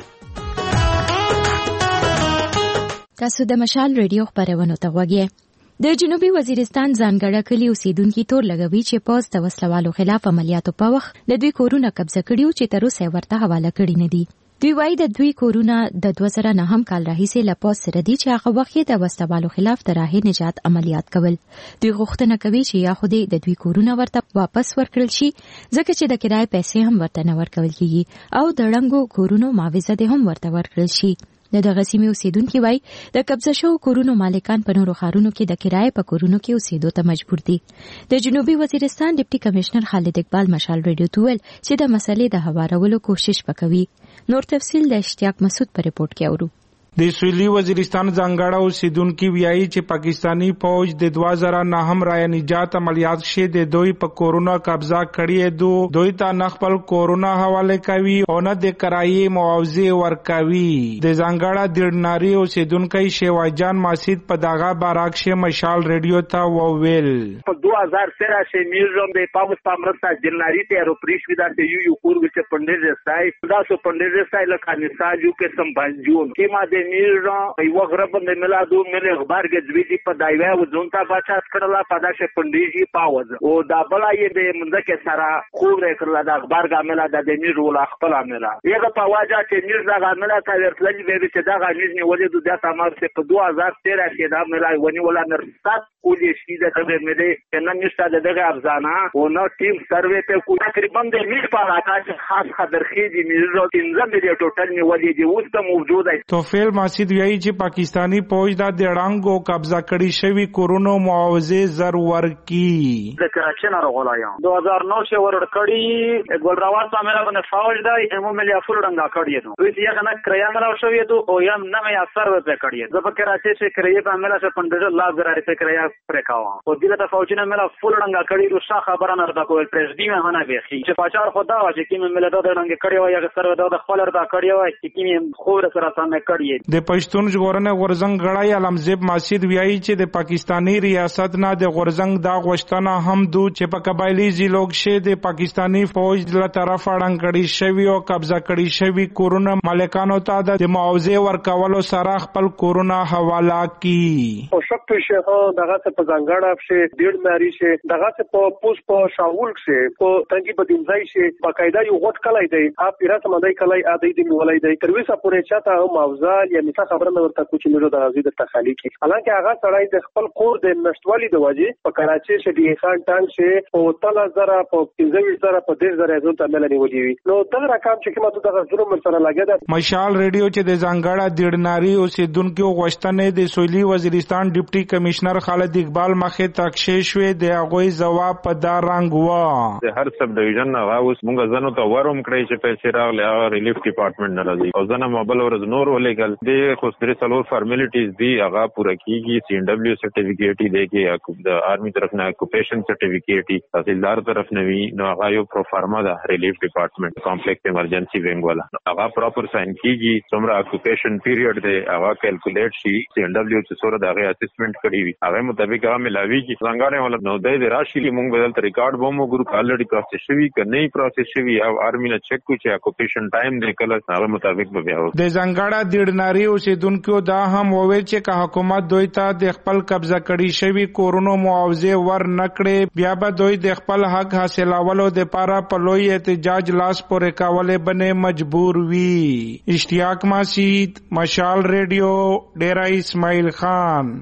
تاسو د مشال رادیو خبرونه ته غوږی. د جنوبي وزیرستان ځانګړی کلی اوسیدونکو تور لګوي چې پوز د وسلوالو خلاف عملیاتو په وخت د دوی کورونه قبضه کړیو چې تر اوسه ورته حواله کړی نه دي. دوی وايي د دوی کورونه د دوه زره نهم کال راهیسې له پوز سره دي چې هغه وخت د وسلوالو خلاف د راهي نجات عملیات کول. دوی غوښتنه کوي چې یا خو د دوی کورونه ورته واپس ورکړل شي ځکه چې د کرای پیسې هم ورته نه ورکول کیږي او د ړنګو کورونو معاوضه هم ورته ورکړل شي. د دغه سیمې اوسیدونکو وايي د قبضه شوو کورونو مالکان په نورو ښارونو کې د کرایې په کورونو کې اوسېدو ته مجبور دي. د جنوبي وزیرستان ډیپټي کمشنر خالد اقبال مشال رادیو ته ویل چې د مسلې د هوارولو کوشش وکوي. نور تفصیل د اشتیاق مسعود په ریپورت کې اورو. د سویلي وزیرستان ځانګړی اوسیدونکي وایي چې پاکستانی فوج د دوه زره نهم رای نجات عملیات شه د دوی په کورونه قبضه کړی دو دوی ته نه خپل کورونه حواله کوي او نه د کرایې معاوضه ورکوي. د ځانګړی دیړناري اوسیدونکي شیواجان ماسید په دغه باراکشه مشال رادیو ته وویل په دوه هزار سره چې میرزم د پاوس پامرستا دیړناري ته روپریش ودا ته یو یو کور وچ پندې رسای دا سو پندې رسای لکه مثال یو کې سم باندې کی ما میرا یو غرب د ملادو مل اخبار کې ځویدي په دایوه و ځونتا بچات کړلا په داشه پندېږي پاوز او دا بلای د منځکه سره خو رې کړلا د اخبار غاملا د دمیر ول خپل عمله یغه په واجه چې میر دا غاملا کا ورتلې به چې دا غامیز نه ولې د داتا مار چې په دوه هزار تیره کې دا ملای ونی ولا نرسات کولې شي د دغه ملي نن نشته دغه افزانه او نو ټیم سروې په کو تقریبا د میر په علاقه خاص خبرخي دي میر تنظیم دی ټوټل نه ولې دی اوس ته موجوده توفیل ماسید ویایي چې پاکستانی فوج د ډړانګو قبضه کړي شوی کورونو معاوضه زر ورکی. د کراچۍ نه راغلایم دوه هزار نو شه ورړ کړي ګلراوان سامره باندې فوج دی همو ملي افول ډنګا کړی دو دوی یې کنه کریا ملا شوې دو او یم نه مې اثر وته کړی د کراچۍ شه کریا په ملا شه پندره لا زر رته کریا پر کاوه او دله ته فوج نه ملا فول ډنګا کړی رو شاه خبره نه ردا کوي پرېږدي مې نه بيخي چې پاچار خدا وا چې کیمه ملا د ډنګ کړی وای یا سر د خپل ردا کړی وای چې کیمه خو سره سم کړی. د پښتون ژغورنې غورزنګ غړای علمزیب ماسید ویایي چې د پاکستانی ریاست نه د غورزنګ دا غوښتنه هم دو چې په قبایلی ضلعو کې د پاکستانی فوج له طرفه ړنګ کړي شوی او قبضه کړي شوی کورونه مالکانو ته د معاوضه ورکولو سره خپل کورونه حواله کړي. او شپ شه دغه په ځانګړی شه ډېر ماري شه دغه په پوس په شاول شه په تنګي په دینځای شه باقاعده یو غټ کلای دی اپ ایرا سمدای کلای ا دې دی ولای دی تر وسه پورې چاته معاوضه یا مثلا خبره نه ورته کوچ میرو د غزي د تخالی کی حالانکه هغه سړی د خپل کور د نشټوالي د وجه په کراچۍ شه دی خان ټانګ شه او تل زره په پنځه زره په ډیر زره ځون ته ملني ودی نو دا رقم چې کومه دغه ظلم سره لګیدا. مشال رادیو چې د ځانګړی دیړناري اوسیدونکو غوښتنې د سویلي وزیرستان ډیپټي کمشنر خالد اقبال مخې تکشې شوې د هغوی ځواب په دا رنګ و د هر سب ډیویژن هغه اوس موږ ځنو ته وروم کړی چې پیسې راغلي هغه ریلیف ډپارټمنټ نه راځي او ځنه موبایل ورځ نور ولېګل د خو سره څلور فارمیلټیز دی هغه پوره کیږي سی ان ډبلیو سرټیفیکیټ دی کې د آرمي طرف نه اکوپیشن سرټیفیکیټ تحصیلدار طرف نه وی نو هغه یو پروفارما د ریلیف ډپارټمنټ کمپلیکس ایمرجنسي وینګ والا هغه پراپر ساين کیږي څومره اکوپیشن پیریډ دی هغه کیلکولیټ شي سی ان ډبلیو چې سره د هغه اسسمنټ کړی وي هغه مطابق هغه ملاوي کی څنګه ولا نو د راشي موږ بدل ریکارډ بومو ګروپ الریډي پروسس شوی کنه پروسس شوی او آرمي نه چک کو چې اکوپیشن ټایم دی کله هغه مطابق به بیا د ځنګړه دیړناري اوسیدونکو دا هم وویل چې که حکومت دوی ته د خپل قبضه کړي شوی کورونو معاوضه ور نکړي بیا به دوی د خپل حق حاصلولو د لپاره په لوی احتجاج لاس پورې کولې باندې مجبور وي. اشتیاق مسعود مشال رادیو ډیرا اسماعیل خان.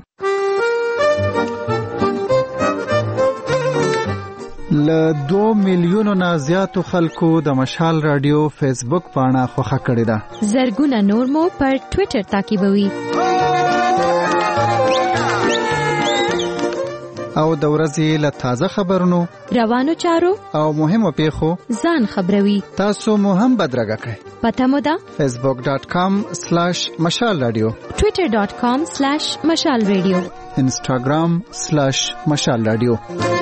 ل دو میلیونو نه زیاتو خلکو د مشال رادیو فیسبوک پاڼه خوښه کړې ده. زرګونه نور مو پر ټوئیټر تعقیبوي او د ورځې له تازه خبرونو روانو چارو او مهمو پیښو ځان خبروي. تاسو مو هم بدرګه کړئ. پته مو ده facebook dot com slash mashal radio, twitter dot com slash mashal radio, instagram slash mashal radio.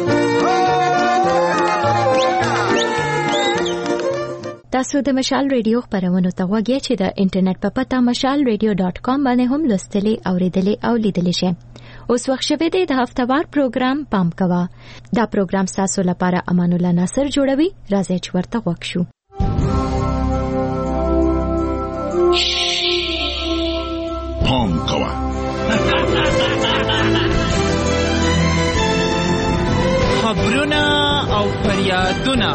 تاسو د مشال ریډیو خبرونه ته وګورئ چې د انټرنیټ په پته mashal radio dot com باندې هم لوستلی اوریدلی او لیدلی شئ. اوس وخت شوه دی د هفتهوار پروګرام پام کوا. دا پروګرام تاسو لپاره امان الله ناصر جوړوي. راځي چې ورته وښه شو. پام کوا. خبرونه او فریادونه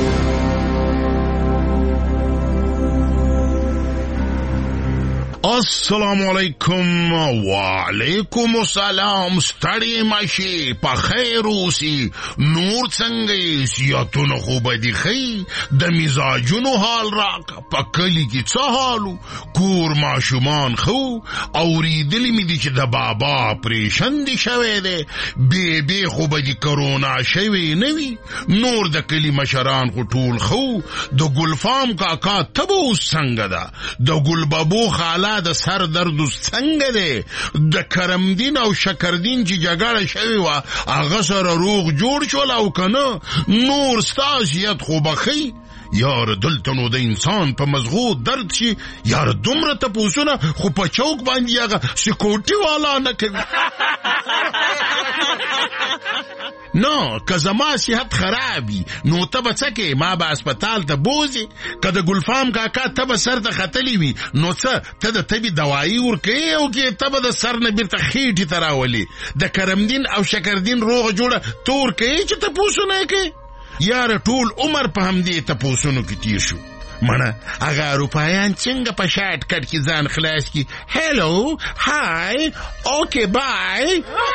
السلام علیکم وعلیکم السلام. ستړي ماشي په خیر اوسي. نور څنګه سیاتونه خو به دي خی د مزاجونو حال راک په کلی کې څه حالو کور ماشومان خو اوریدلی مې دي چې د بابا پریشن دي شوی دی بیبي خو به دي کرونا شوی نه وي. نور د کلی مشران خو ټول خو د ګلفام کاکا تبو څنګه ده د ګلبابو خاله د سر درد څنګه دی د کرمدین او شکردین چې جګړه شوی و هغه سره روغ جوړ شول او کنه نور ستاسیت خو بخی یار دلته نو د انسان په مزغو درد شي یار دومره ته پوسونه خو په چوک باندې هغه سکوټي والا نه کوي. نو که زما صحت خرابی نو ته به څه کې ما به اسپتال ته بوزي. که د ګلفام کاکا ته به سر ته ختلی وي نو څه ته د تبي دوایي ورکوي او کې ته به د سر نه بیرته خېټې ته راولي. د کرمدین او شکردین روغ جوړه تور کوي چې ته پوسونه کوي. یار ټول عمر په همدې ته پوسونو کې تیر شو. منه هغه اروپایان څنګه په شارټ کټ کې ځان خلاص کی هلو هاي اوکے بای.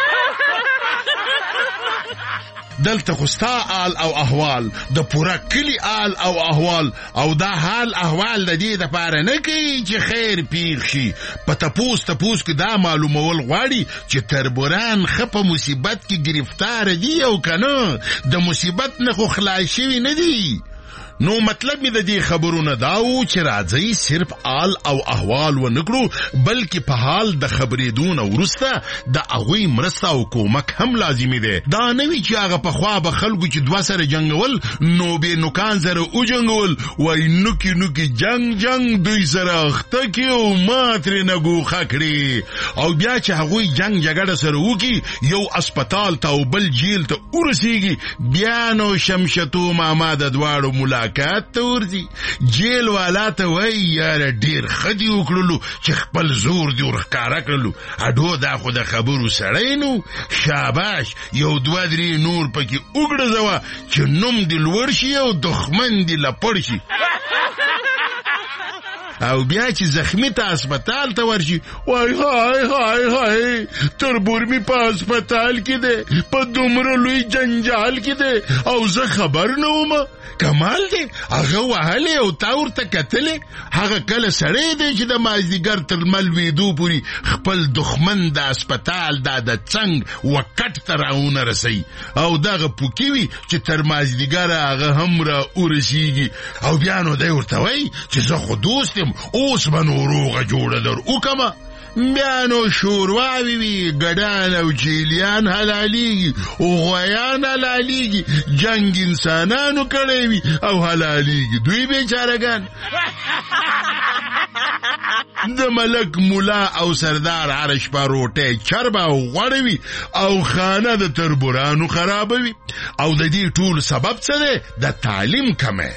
دلته خوستا آل او احوال د پورا کلی آل او احوال او دا حال احوال د دې د پاره نه کوي چې خیر پیښ شي. په تپوس تپوس کې دا معلومول غواړي چې تربوران خپه مصیبت کې گرفتار دي او کنه د مصیبت نه خو خلاص شوی نه دي. نو مطلب می د دې خبرونه داو چې راځي صرف آل او احوال و نکړو بلکې په حال د خبرېدون ورسته د اغوی مرسته او کومک هم لازمي دی. دا نوی چې هغه په خوا به خلکو چې دوه سره جنگول نو به نوکان سره او جنگول وای نوکی نوکی جنگ جنگ دوی سره اخته کې او ماترې نه ګوخه کړي او بیا چې هغوی جنگ جګړه سره وکي یو اسپتال ته او بل جیل ته ورسیږي بیا نو شمشتو ماما د دواړو ملا کات تورځي. جیل والا ته وای یار ډیر خدي وکړلو چې خپل زور دی ورخکارا کړلو. اډو دا خو د خبرو سړی نو شاباش یو دوه درې نور پکې وګړه زوا چې نوم دی لوړ شي او دښمن دی لپړ شي. او بیا چې زخمی ته اسپتال ته ورشي وای هاي هاي هاي تربور می په اسپتال کې ده په دومره لوی جنجال کې ده او زه خبر نه وم. کمال دی هغه وهلې او تاور ته کتلې هغه کله سړی دی چې د مازدیګر تر مل ویدو پوری خپل دښمن د اسپتال دا د څنګ وکټ ته راونه رسي او دغه پوکي وي چې تر مازدیګر هغه هم را ورسیږي او بیا نو دی ورته وای چې زه خو دوست یم اوس به نو روغه جوړه در وکمه. بیا نو شورواوي وي ګډان او چیلیان حلالیږي او غویان حلالیږي جنگ انسانانو کړی وي او حلالیږي دوی بیچارهګان. د ملک مولا او سردار عرش په روټه چربا او غړوي او خانه د تربورانو خرابوي او د دې ټول سبب څه دی د تعلیم کمه.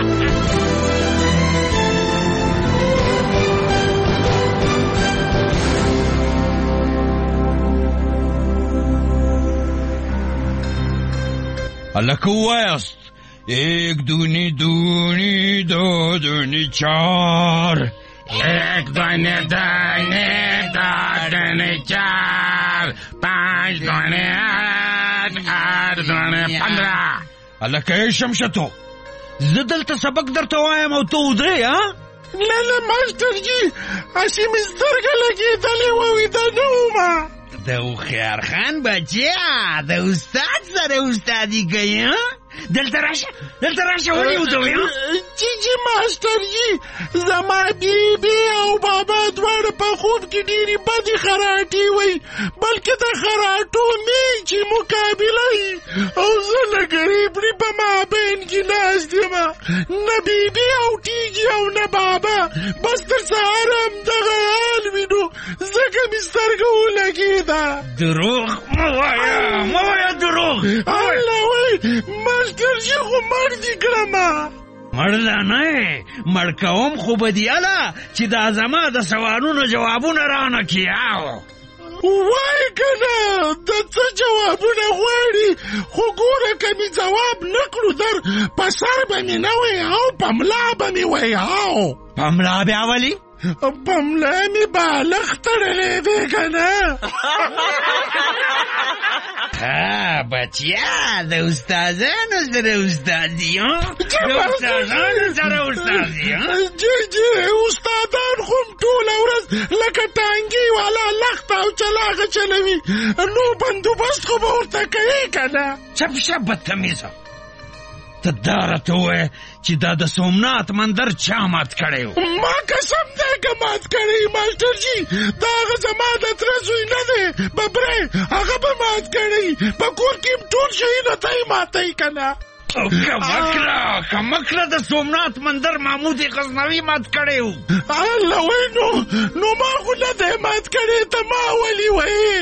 الکه وایست ایک دونی دونی دو دونی چار ایک دونی دونی دو دونی چار پانچ دونی آت آت دونی پندرہ. الکه شمشتو زه دلته سبق درته وایم او ته ودرې ها. نه نه ماستر جی اسی می سترګه لګېدلې وه ویده نه ومه. د هوښیار خان بچیا د استاد سره استادي کوي دلته راشه دلته راشه ولې ورته ویم چې چې ماسټر جي زما بیبي او بابا دواړه په خوب کې ډېرې بدې خراټې وایي بلکې د خراټو نه چې مقابله وي او زه له ګریبړي په مابین کې ناست یم نه بیبي او ټیږي او نه بابا بس تر سهاره همدغه حال وینو ځکه مې سترګه ولګېده دروغ مه وایه مه وایه دروغ الله وایي ماسټر جي خو مړ دي کړمه مړ لا نه مړ کوم خو به دي اله چې دا زما د سوالونو جوابونه رانه کیاو وای کنه د څه جوابونه غواړي خو ګوره که مې جواب نه کړو در په سر به مې نه ویهاو په ملا به مې ویهاو په ملا بیا ولې په ملا مې بالښت تړلی دی که نه ها بچیا د استادانو سره استادي د استادانو سره استادي جی جی استادان خو ټوله ورځ لکه ټانګي والا لخت او چلاغه چلوي نو بندوبست خو به ورته کوي که نه چپ شه بدتمیزه ته دا راته ووایه چې دا د سومنات مندر چا مات کړی و ما قسم دی که مات کړی ماسټر جي دا هغه زما د تره زوی نه دی ببری هغه به مات کړی په کور کې ټول شیونه ته یې ماتی که نه کمکړه کمکړه د سومنات مندر محمود غزنوي مات کړی و الله وایي نو نو ما خو نه دی مات کړی ته ما ولې وایې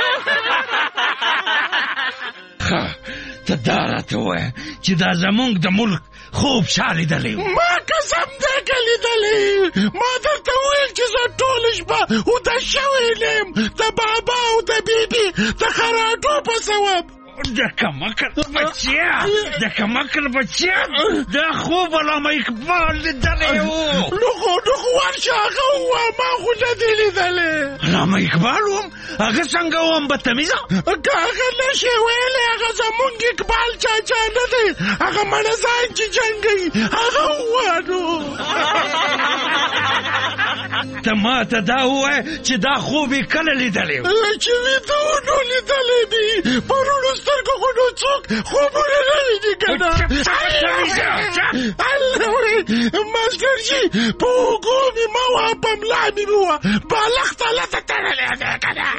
ته دا راته ووایه چې دا زمونږ د ملک خوب چا لیدلی ما قسم دی که لیدلی ما درته وویل چې زه ټوله شپه وده شوی یم د بابا او د بیبي د خراټو په سبب د کمکر بچیا د کمکر بچیا دا خوب علامه اقبال لیدلی و نو خو نو خو ورشه هغه ووایه ما خو نه دی لیدلی علامه اقبال وم هغه څنګه وم بدتمیزه که هغه نشي ویلی هغه زمونږ اقبال چاچا نه دی هغه مړه ځان چې جنګوي هغه ووایه نو ته ما ته دا ووایه چې دا خوب یې کله لیدلی و چې لیده و نو لیدلی دي په روڼو سترګو خو نو څوک خوبونه نه ویني که نه الله وایي ماسټر جي په اوږو مې مه وه په ملا مې مه وه بالښت هلته تړلی دی که نه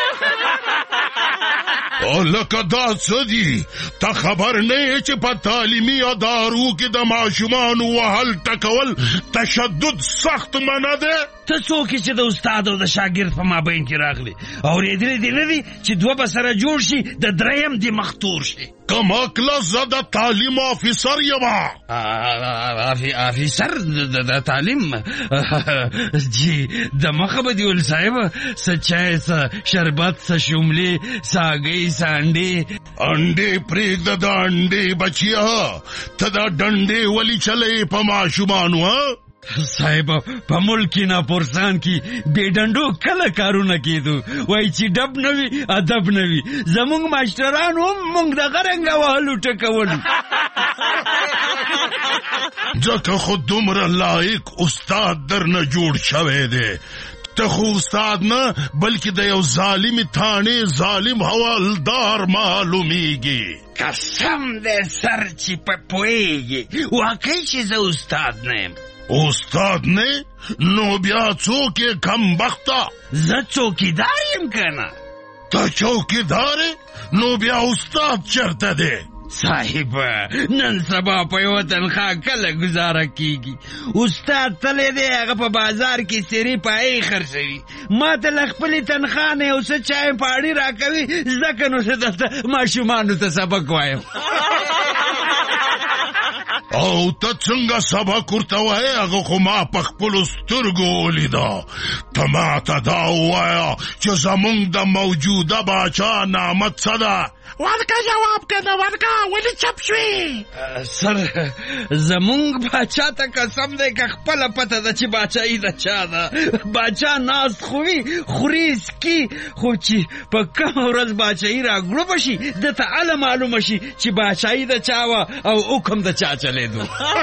لکه دا څه دي ته خبر نه یې چې په تعلیمي ادارو کې د ماشومانو وهل ټکول تشدد سخت منع دی ته څوک چې د استاد او د شاګرد په مابین کې راغلی اورېدلی دې نه دي چې دوه به سره جوړ شي د دریم دې مختور شي کماکله زه د تعلیم افیسر یم افیسر د تعلیم جی د مخه به دی ول صاحب څه چای څه شربت څه شوملې څه هګۍ څه انډې انډې پرېږده د انډې بچیا ته دا ډنډې ولې چلې په ماشومانو ها صاحب په ملک نه پرسان کې بې ډنډو کله کارونه کېدو وایي چې ډب نه وي ادب نه وي زمونږ ماشټران هم مونږ دغه رنګه وهلو ټکولو ځکه خو دومره لایق استاد درنه جوړ شوی دی ته خو استاد نه بلکې د یو ظالم تانې ظالم حوالدار معلومیږي قسم دی سر چې په پوهېږي واقعي چې زه استاد نه یم استاد نه نو بیا څوک یې کم بخته زه چوکیدار یم که نه ته چوکیدار نو بیا استاد چرته دی صاحب نن سبا په یوه تنخوا کله ګزاره کیږي استاد تللی دی هغه په بازار کې سرې پایې خرڅوي ما ته له خپلې تنخوا نه یو څه چای پاړي راکوي ځکه نو زه دلته ماشومانو ته سبق وایم او ته څنګه سبق ورته وایې هغه خو ما په خپلو سترګو ولیده ته ما ته دا ووایه چې زمونږ د موجوده باچا نامه څه ده ورکه جواب کنه ورکه ولې چپ شوې سر زمونږ باچا ته قسم دی که خپله پته ده چې باچایي د چا ده باچا ناست خو وي خوري سکي خو چې په کومه ورځ باچایي راګړوبه شي دته هله معلومه شي چې باچایي د چا وه او حکم د چا چلېدو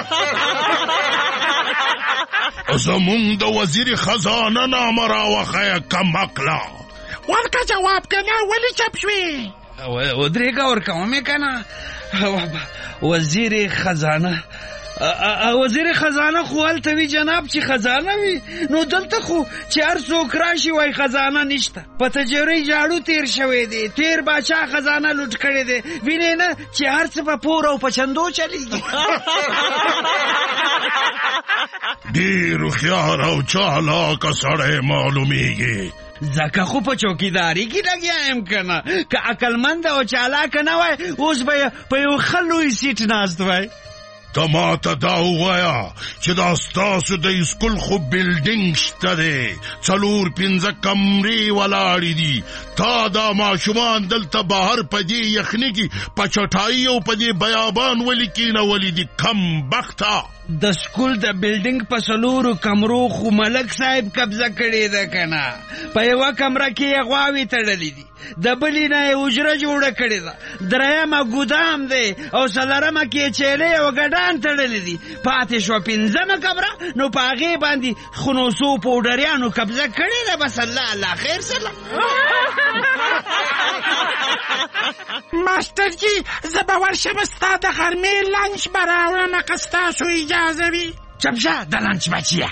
زمونږ د وزیر خزانه نامه راوښیه کمقله ورکه جواب کنه ولې چپ شوې ودرېږه ورکوم یې که نه وزیر خزانه وزیر خزانه خو هلته وي جناب چې خزانه وي، نو دلته خو چې هر څوک راشي وای خزانه نشته. په تجرۍ جاړو تیر شوی دی، تیر باچا خزانه لوټ کړی دی، وینې نه چې هر څه په پور او په چندو چلیږي. ډېر هوښیار او چالاکه سړی معلومیږي. ځکه خو په چوکیداري کې لګیا یم که نه، که عقلمند او چالاکه نه وای اوس به په یو ښه لوی سیټ ناست وای. ته ما ته دا ووایه چې دا ستاسو د اسکول خو بلډینګ شته دی، څلور پنځه کمرې ولاړې دي، تا دا ماشومان دلته بهر په دې یخني کې په چټایي او په دې بیابان ولې کېنولي دي؟ کم بخته. د سکول د بلډینګ په څلورو کمرو خو ملک صاحب قبضه کړې ده که نه. په یوه کمره کې یې غواوې تړلې دي، د بلې نه یې حجره جوړه کړې ده، درېیمه ګودام دی او څلورمه کې یې چیلې او ګډان تړلې دي. پاتې شوه پنځمه کمره، نو په هغې باندې خنوسو پوډریانو قبضه کړې ده. بس الله الله خیر سله. ماستر جي زه به ورشم ستا د غرمې لنچ به راوړم که ستاسو اجازه وي. چپ شه د لنچ بچیه.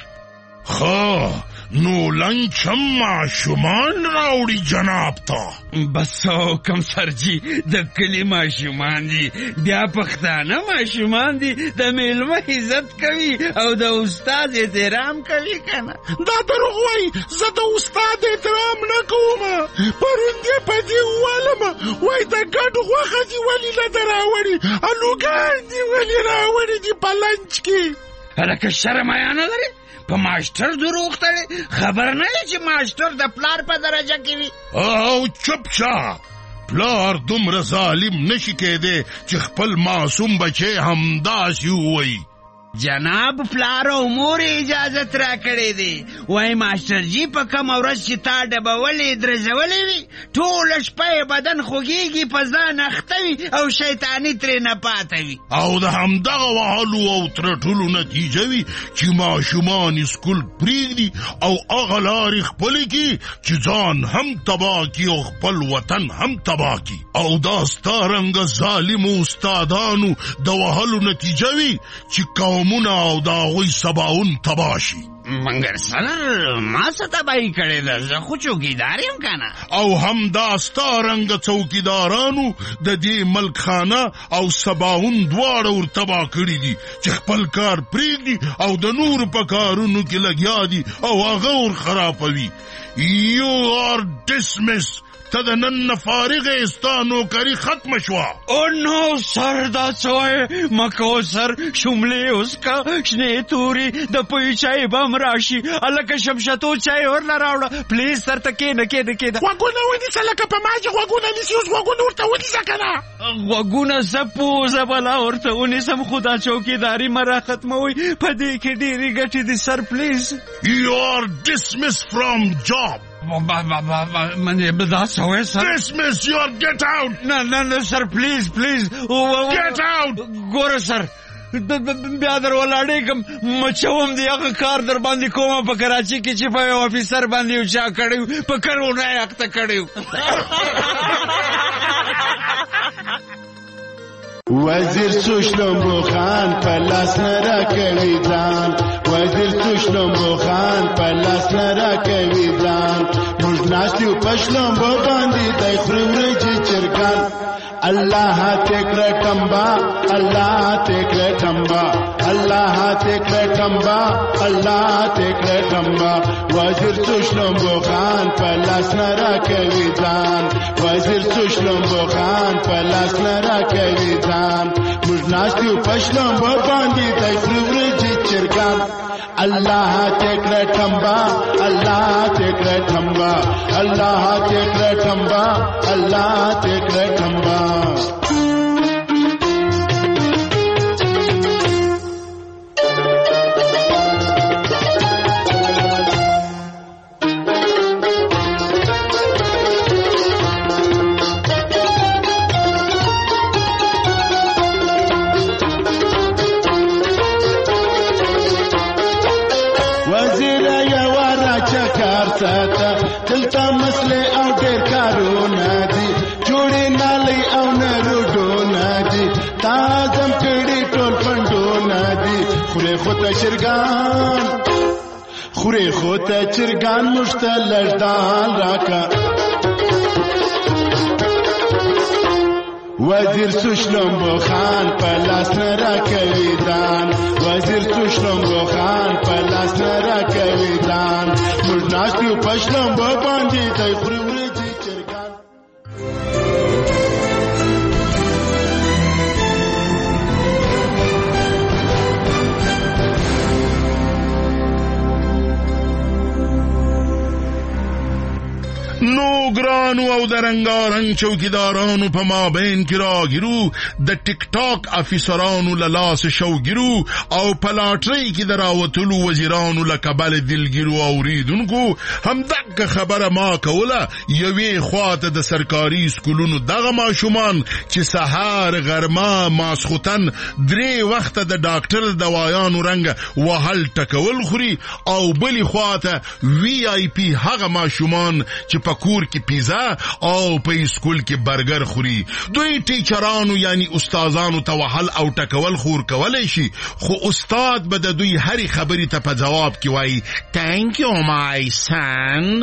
خو نو لنچ هم ماشومان راوړي جناب ته. بس حکم سرجي، د کلي ماشومان دي، بیا پښتانه ماشومان دي، د میلمه عزت کوي او د استاد احترام کوي که نه. دا دروغ وایي، زه د استاد احترام نه کوم. پرون دې په دې ووالمه وایي د ګډو غوښه دې ولې نه ده راوړې، الوګان دې ولې راوړې دي په لنچ کې. هلکه شرم حیا نه لرې؟ په ماشټر دروغ تړې؟ خبر نه دی چې ماشټر د پلار په درجه کې وي؟ او چپ شه، پلار دومره ظالم نشي کېدی چې خپل معصوم بچی همداسې ووایي. جناب پلار او مور اجازت را کړې دی، وای ماشټر جي په کومه ورځ چې تا ډبولې درزولې وي ټوله شپه یې بدن خوږېږي، په ځان اخته وي او شیطاني ترې نه پاته وي. او د همدغه وهلو او ترټلو نتیجه وي چې ماشومان سکول پرېږدي او هغه لارې خپلې کړي چې ځان هم تباه کړي او خپل وطن هم تباه کړي. او دا ستا رنګه ظالمو استادانو د وهلو نتیجه وي چې قومونه او د هغوی سباون تباه شي. مګر سر ما څه تباهي کړې ده؟ زه خو چوکیدار یم که نه. او همدا ستا رنګه څوکیدارانو د دې ملک خانه او سباون دواړه ور تباه کړي دي چې خپل کار پرېږدي او د نورو په کارونو کې لګیا دي او هغه ور خرابوي. یو آر ډسمس. ته د نن نه فارغې، ستا نوکري ختمه شوه. او نو سر دا څه وایې؟ مکو سر، شملې اوس که شنې تورې د پوی چای به هم راشي. هلکه شمشتو چای ورله راوړه پلیز. سر ته کېنه کېنه کېنه. غوږونه ونیسه، لکه په ما چې غوږونه نیسي اوس غوږونه ورته ونیسه که نه. غوږونه زه پوزه بلا ورته ونیسم، خو دا چوکیداري مه را ختموئ، په دې کې ډېرې ګټې دي سر پلیز. You are dismissed from job. من دا څه وایې سر؟ Dismiss, you are get out. نه نه نه سر پلیز پلیز get out. ګوره سر بیا در ولاړېږم، مچوم دی هغه کار در باندې کومه په کراچي کې چې په یو افیسر باندې یو چا کړی په کرونا یې اخته کړی. وزیر سوشلمبو خان په لاس نه راکوي ځان، وزیر سوشلمبو خان په لاس نه راکوي ځان. موږ ناست یو په شلمبو باندې دی خوري ورجې چرګان. الله تکړه ټمبا، الله تکړه ټمبا، الله تکړه ټمبا، الله تکړه ټمبا. وزیر سوشلمبو خان په لاس نه راکوي ځان، وزیر سوشلمبو خان په لاس نه راکوي ځان. موږ ناست یو په شلمبو باندې دی خوري ورجې چرګان. الله تکړه ټمبا، الله تکړه ټمبا، الله تکړه ټمبا، الله تکړه ټمبا. دلته مسلې او ډېر کارونه دي، جوړې نالۍ او نه روډونه دي، خوري خو ته چرګان خوري خو ته چرګان مشتل دال راکا وزیر سوشلمبو خان پلاس نرا کوي دان وزیر سوشلمبو خان پلاس نرا کوي دان موږ ناشتو پښلمبو باندې تای خوري ورځي چرګان نو ګرانو او د رنګارنګ چوکیدارانو په مابین کې راګیرو د ټیک ټاک افیسرانو له لاس شوګیرو او په لاټرۍ کې د راوتلو وزیرانو له کبل دلګیرو اوریدونکو همدغه خبره ما کوله یوې خواته د سرکاري سکولونو دغه ماشومان چې سهار غرمه ماسخوتن درې وخته د ډاکټر دوايانو رنګ وهل ټکول خوري او بلی خواته وی آی پی هغه ماشومان چې پکور کې پیزا او په اسکول کې برګر خوري. دوی ټیچرانو یعنی استادانو ته وهل او ټکول خور کولای شي خو استاد به د دوی هرې خبرې ته په جواب کې وایي thank you my son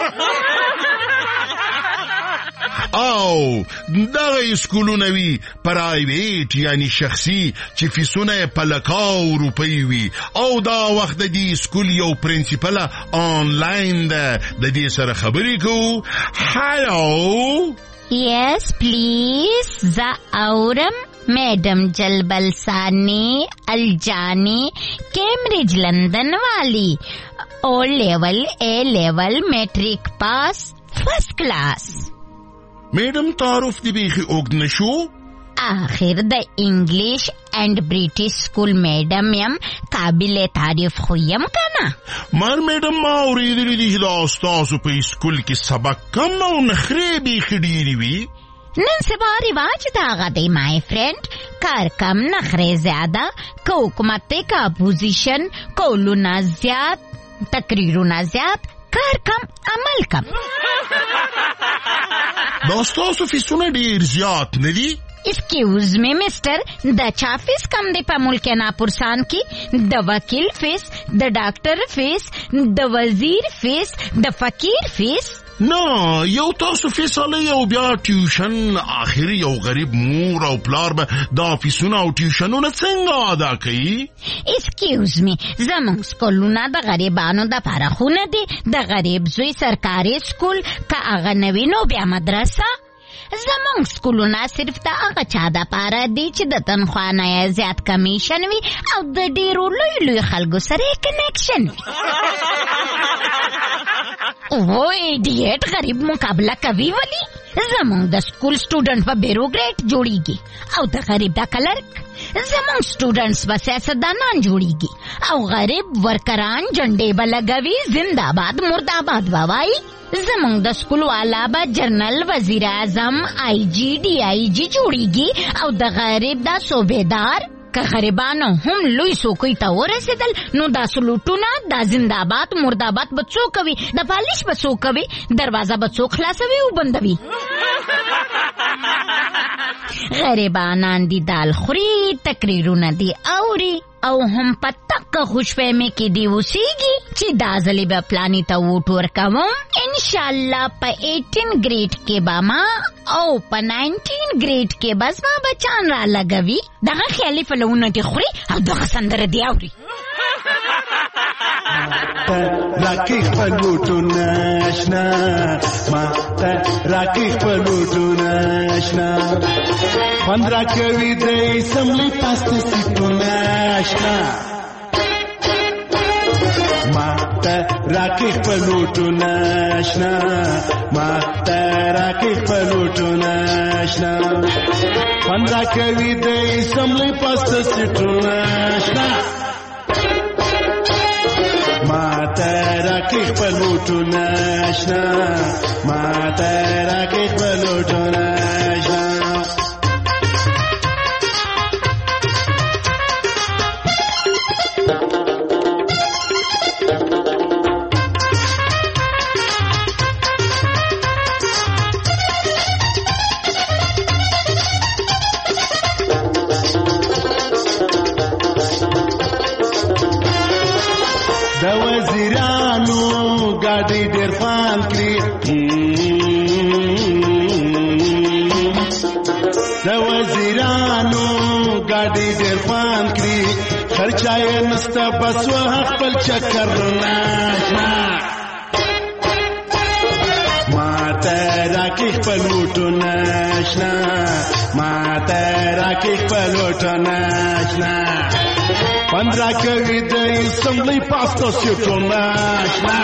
او دغه اسکولونه وی پرایویټ یعنی شخصي چې فیسونه په لکاو روپۍ وي او دا وخت د دې اسکول یو پرنسپل آنلاین ده د دې سره خبرې کوو. هالو یس پلیز ز اورم madam जलबलसानी अलजानी Cambridge London वाली O level A level matric pass first class. Madam तारुफ दी बेखी ओग नशो आखिर द English and British school madam यम काबिल तारीफ खुयम कना मार मैडम मा औरीदली दी दास्तासु पे स्कूल की सबक कम और नखरे बेखी डीरी वी नन से बा रिवाज दागा दे माय फ्रेंड कार कम नखरे ज्यादा को हुकूमत का अपोजिशन को लुना ज्याद तकरीरुना ज्याद कार कम अमल कम दोस्तों फीसुने ढेर ज्यादा नहीं. एक्सक्यूज मी मिस्टर द चा फीस कम दे पा मुल्क ना पुरसान की द वकील फीस द डॉक्टर फीस द वजीर फीस द फकीर फीस نه یو تاسو فیصله یو بیا ټیوشن اخر یو غریب مور او پلار به دا فیسونه او ټیوشنونه څنګه ادا کوي. ایکسکیوز می زموږ سکولونه د غریبانو د لپاره خونه دي د غریب زوی سرکاري سکول که هغه نوی نو بیا مدرسه. زموږ سکولونه صرف د هغه چا د لپاره دي چې د تنخوا نه زیات کمیشن وي او د ډیرو لوی لوی خلکو سره کنیکشن وي. वो इडियट गरीब मुकाबला कवि वाली जमंग द स्कूल स्टूडेंट व ब्यूरोक्रेट जोड़ीगी और द गरीब द क्लर्क जमंग स्टूडेंट्स व सियासतदानान जोड़ीगी और गरीब वर्करान झंडे बलगवी जिंदाबाद मुर्दाबाद वावाई. जमंग द स्कूल वाला ब जनरल वजीर आजम आई जी डी आई जी जोड़ीगी और द गरीब द सूबेदार که غریبانو هم لوی سوکوی ته ورسېدل نو دا سلوټونه دا زنده‌باد مرده‌باد به څوک کوي د پالیش به څوک کوي دروازه به څوک خلاصوي او بندوي. غریبانان دي دال خوري تقریرونه دي اوري او هم په تکه خوشفهمي کې دی اوسېږي چې دا ځلې به پلاني ته ووټ ورکوم انشاءالله په اټین ګریډ کې به ما او په ناینټین ګریډ کې بس ما بچان را لګوي دغه خیالي فلونه دي خوري او دغه سندره دی اوري. راکې خپل وټونه آشنا ما ته راکې خپل وټونه آشنا خوند راکوي دی سملې پاسته سیټونه آشنا ما ته راکې خپل وټونه آشنا ما ته راکې خپل وټونه آشنا خوند راکوي دی سملې پاسته سیټونه آشنا ما ترا کې خپل وټونه آشنا ما ترا کې خپل وټونه آشنا. د وزیرانو ګاډي ډېر خوان کړي د وزیرانو ګاډي ډېر خوان کړي خرچه یې نسته بس و خپل چکر نه ماته راکې خپل وټونه اشنا ماته راکې خپل وټونه اشنا پندرہ کوي د اسمبلی پاسته سیټونه اشنا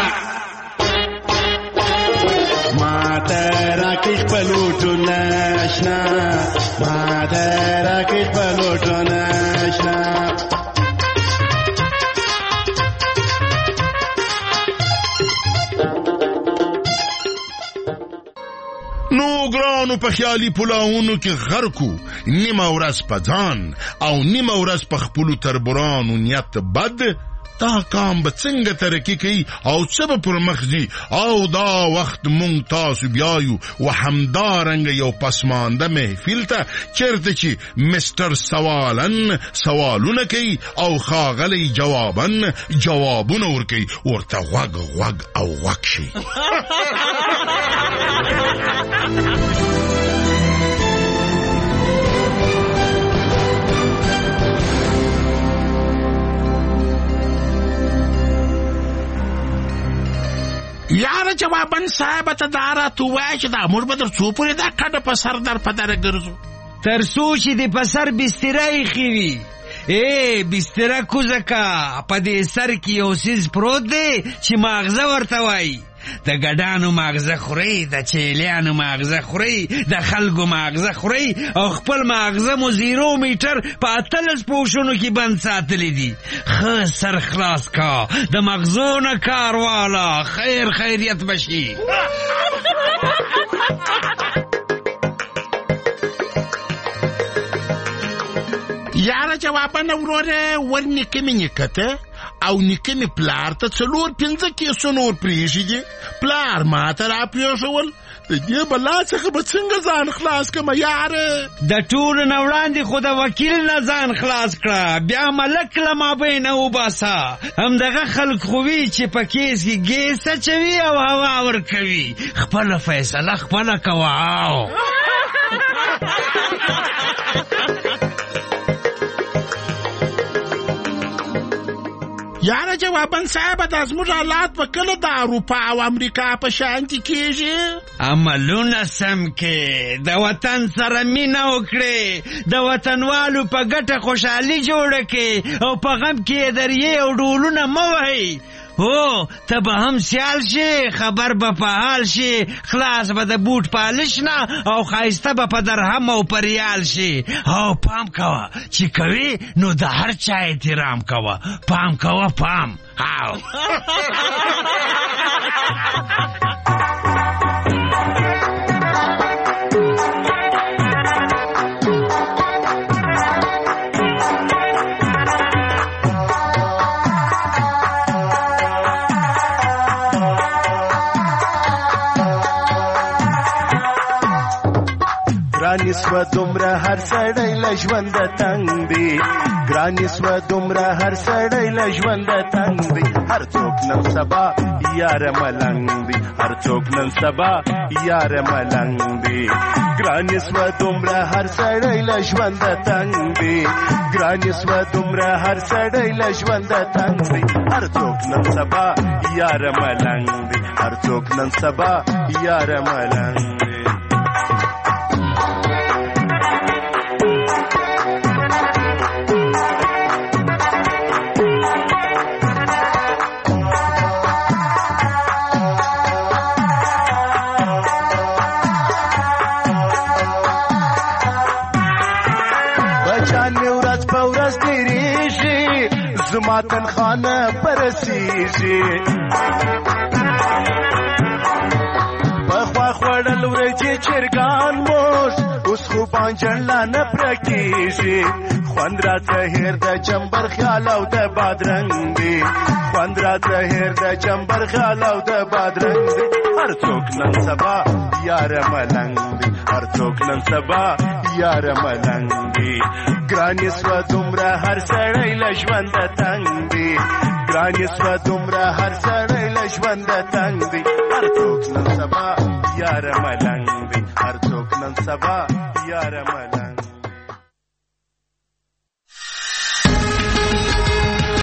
ماته راکې خپل وټونه اشنا ماته راکې خپل وټونه اشنا نو ګرانو په خیالي پلاونو کې غرقو نیمه ورځ په ځان او نیمه ورځ په خپلو تربورانو نیت بد دا کام به څنګه ترقي کوي او څه به پر مخ ځي او دا وخت مونږ تاسو بیایو و همدارنګه یو پسمانده محفل ته چېرته چې مستر سوالن سوالونه کوي او ښاغلی جوابن جوابونه ورکوي ورته غوږ غوږ او غوږ شي یاره جوابن صاحب ته دا راته ووایه چې دا موږ به در څو پورې دا کډه په سر در په دره ګرځو تر څو چې د په سر بستره ایښې وي ای بستره کوزه کا په دې سر کې یو څیز پروت دی چې ماغزه ورته وایي د ګډانو ماغزه خوري د چیلیانو ماغزه خوري د خلکو ماغزه خوري او خپل ماغزه مو زیرو میټر په اتلس پوښونو کې بند ساتلی دي ښه سر خلاص کا د مغزو نه کار والا خیر خیریت بشي یاره جوابنه وروره ورنیکه مې نیکته او نیکه مې پلار ته څلور پنځه کیسو نور پرېښي دي پلار ما ته را پېښول د دې بلا څخه به څنګه ځان خلاص کړم یاره د ټولو نه وړاندې خو د وکیل نه ځان خلاص کړه بیا ملک له مابینه وباسه همدغه خلک خو وي چې په کیس کې ګیس اچوي او هوا ورکوي خپله فیصله خپله کوه یاره جوابن صاحب دا زموږ حالات به کله د اروپا او امریکا په شانتي کېږي عملونه سم کې د وطن سره مینه وکړې د وطنوالو په ګټه خوشحالي جوړه کې او په غم کې یې دریې او ډولونه مه وهئ هو ته به هم سیال شي خبر به په حال شي خلاص به د بوټ پالش نه او ښایسته به په درهم او په ریال شي او پام کوه چې کوي نو د هر چا احترام کوه پام کوه پام او ګرانی سوه دومره هر سړی له ژونده تنګ دی ګرانی سوه دومره هر سړی له ژونده تنګ دی هر څوک نن سبا یاره ملنګ دی هر څوک نن سبا یاره ملنګ دی ګرانی سوه دومره هر سړی له ژونده تنګ دی ګرانی سوه دومره هر سړی له ژونده تنګ دی هر څوک نن سبا یاره ملنګ دی هر څوک نن سبا یاره ملنګ دی زما تنخانه پرسیږي پخوا خوړل ورځې چرګان موش اوس خو بانجڼ لا نه پرکېږي خوند راته هېر د چمبر خیال او د بادرنګ دی خوند راته هېر د چمبر خیال او د بادرنګ دی هر څوک نن سبا یاره ملنګ دی هر څوک نن سبا یاره ملنګ دی ګرانې سوه دومره هر سړی له ژونده تنګ دی ګران سوه دومره هر سړی له ژونده تنګ دی هر څوک نن سبا یاره ملنګ دی هر څوک نن سبا یاره ملنګ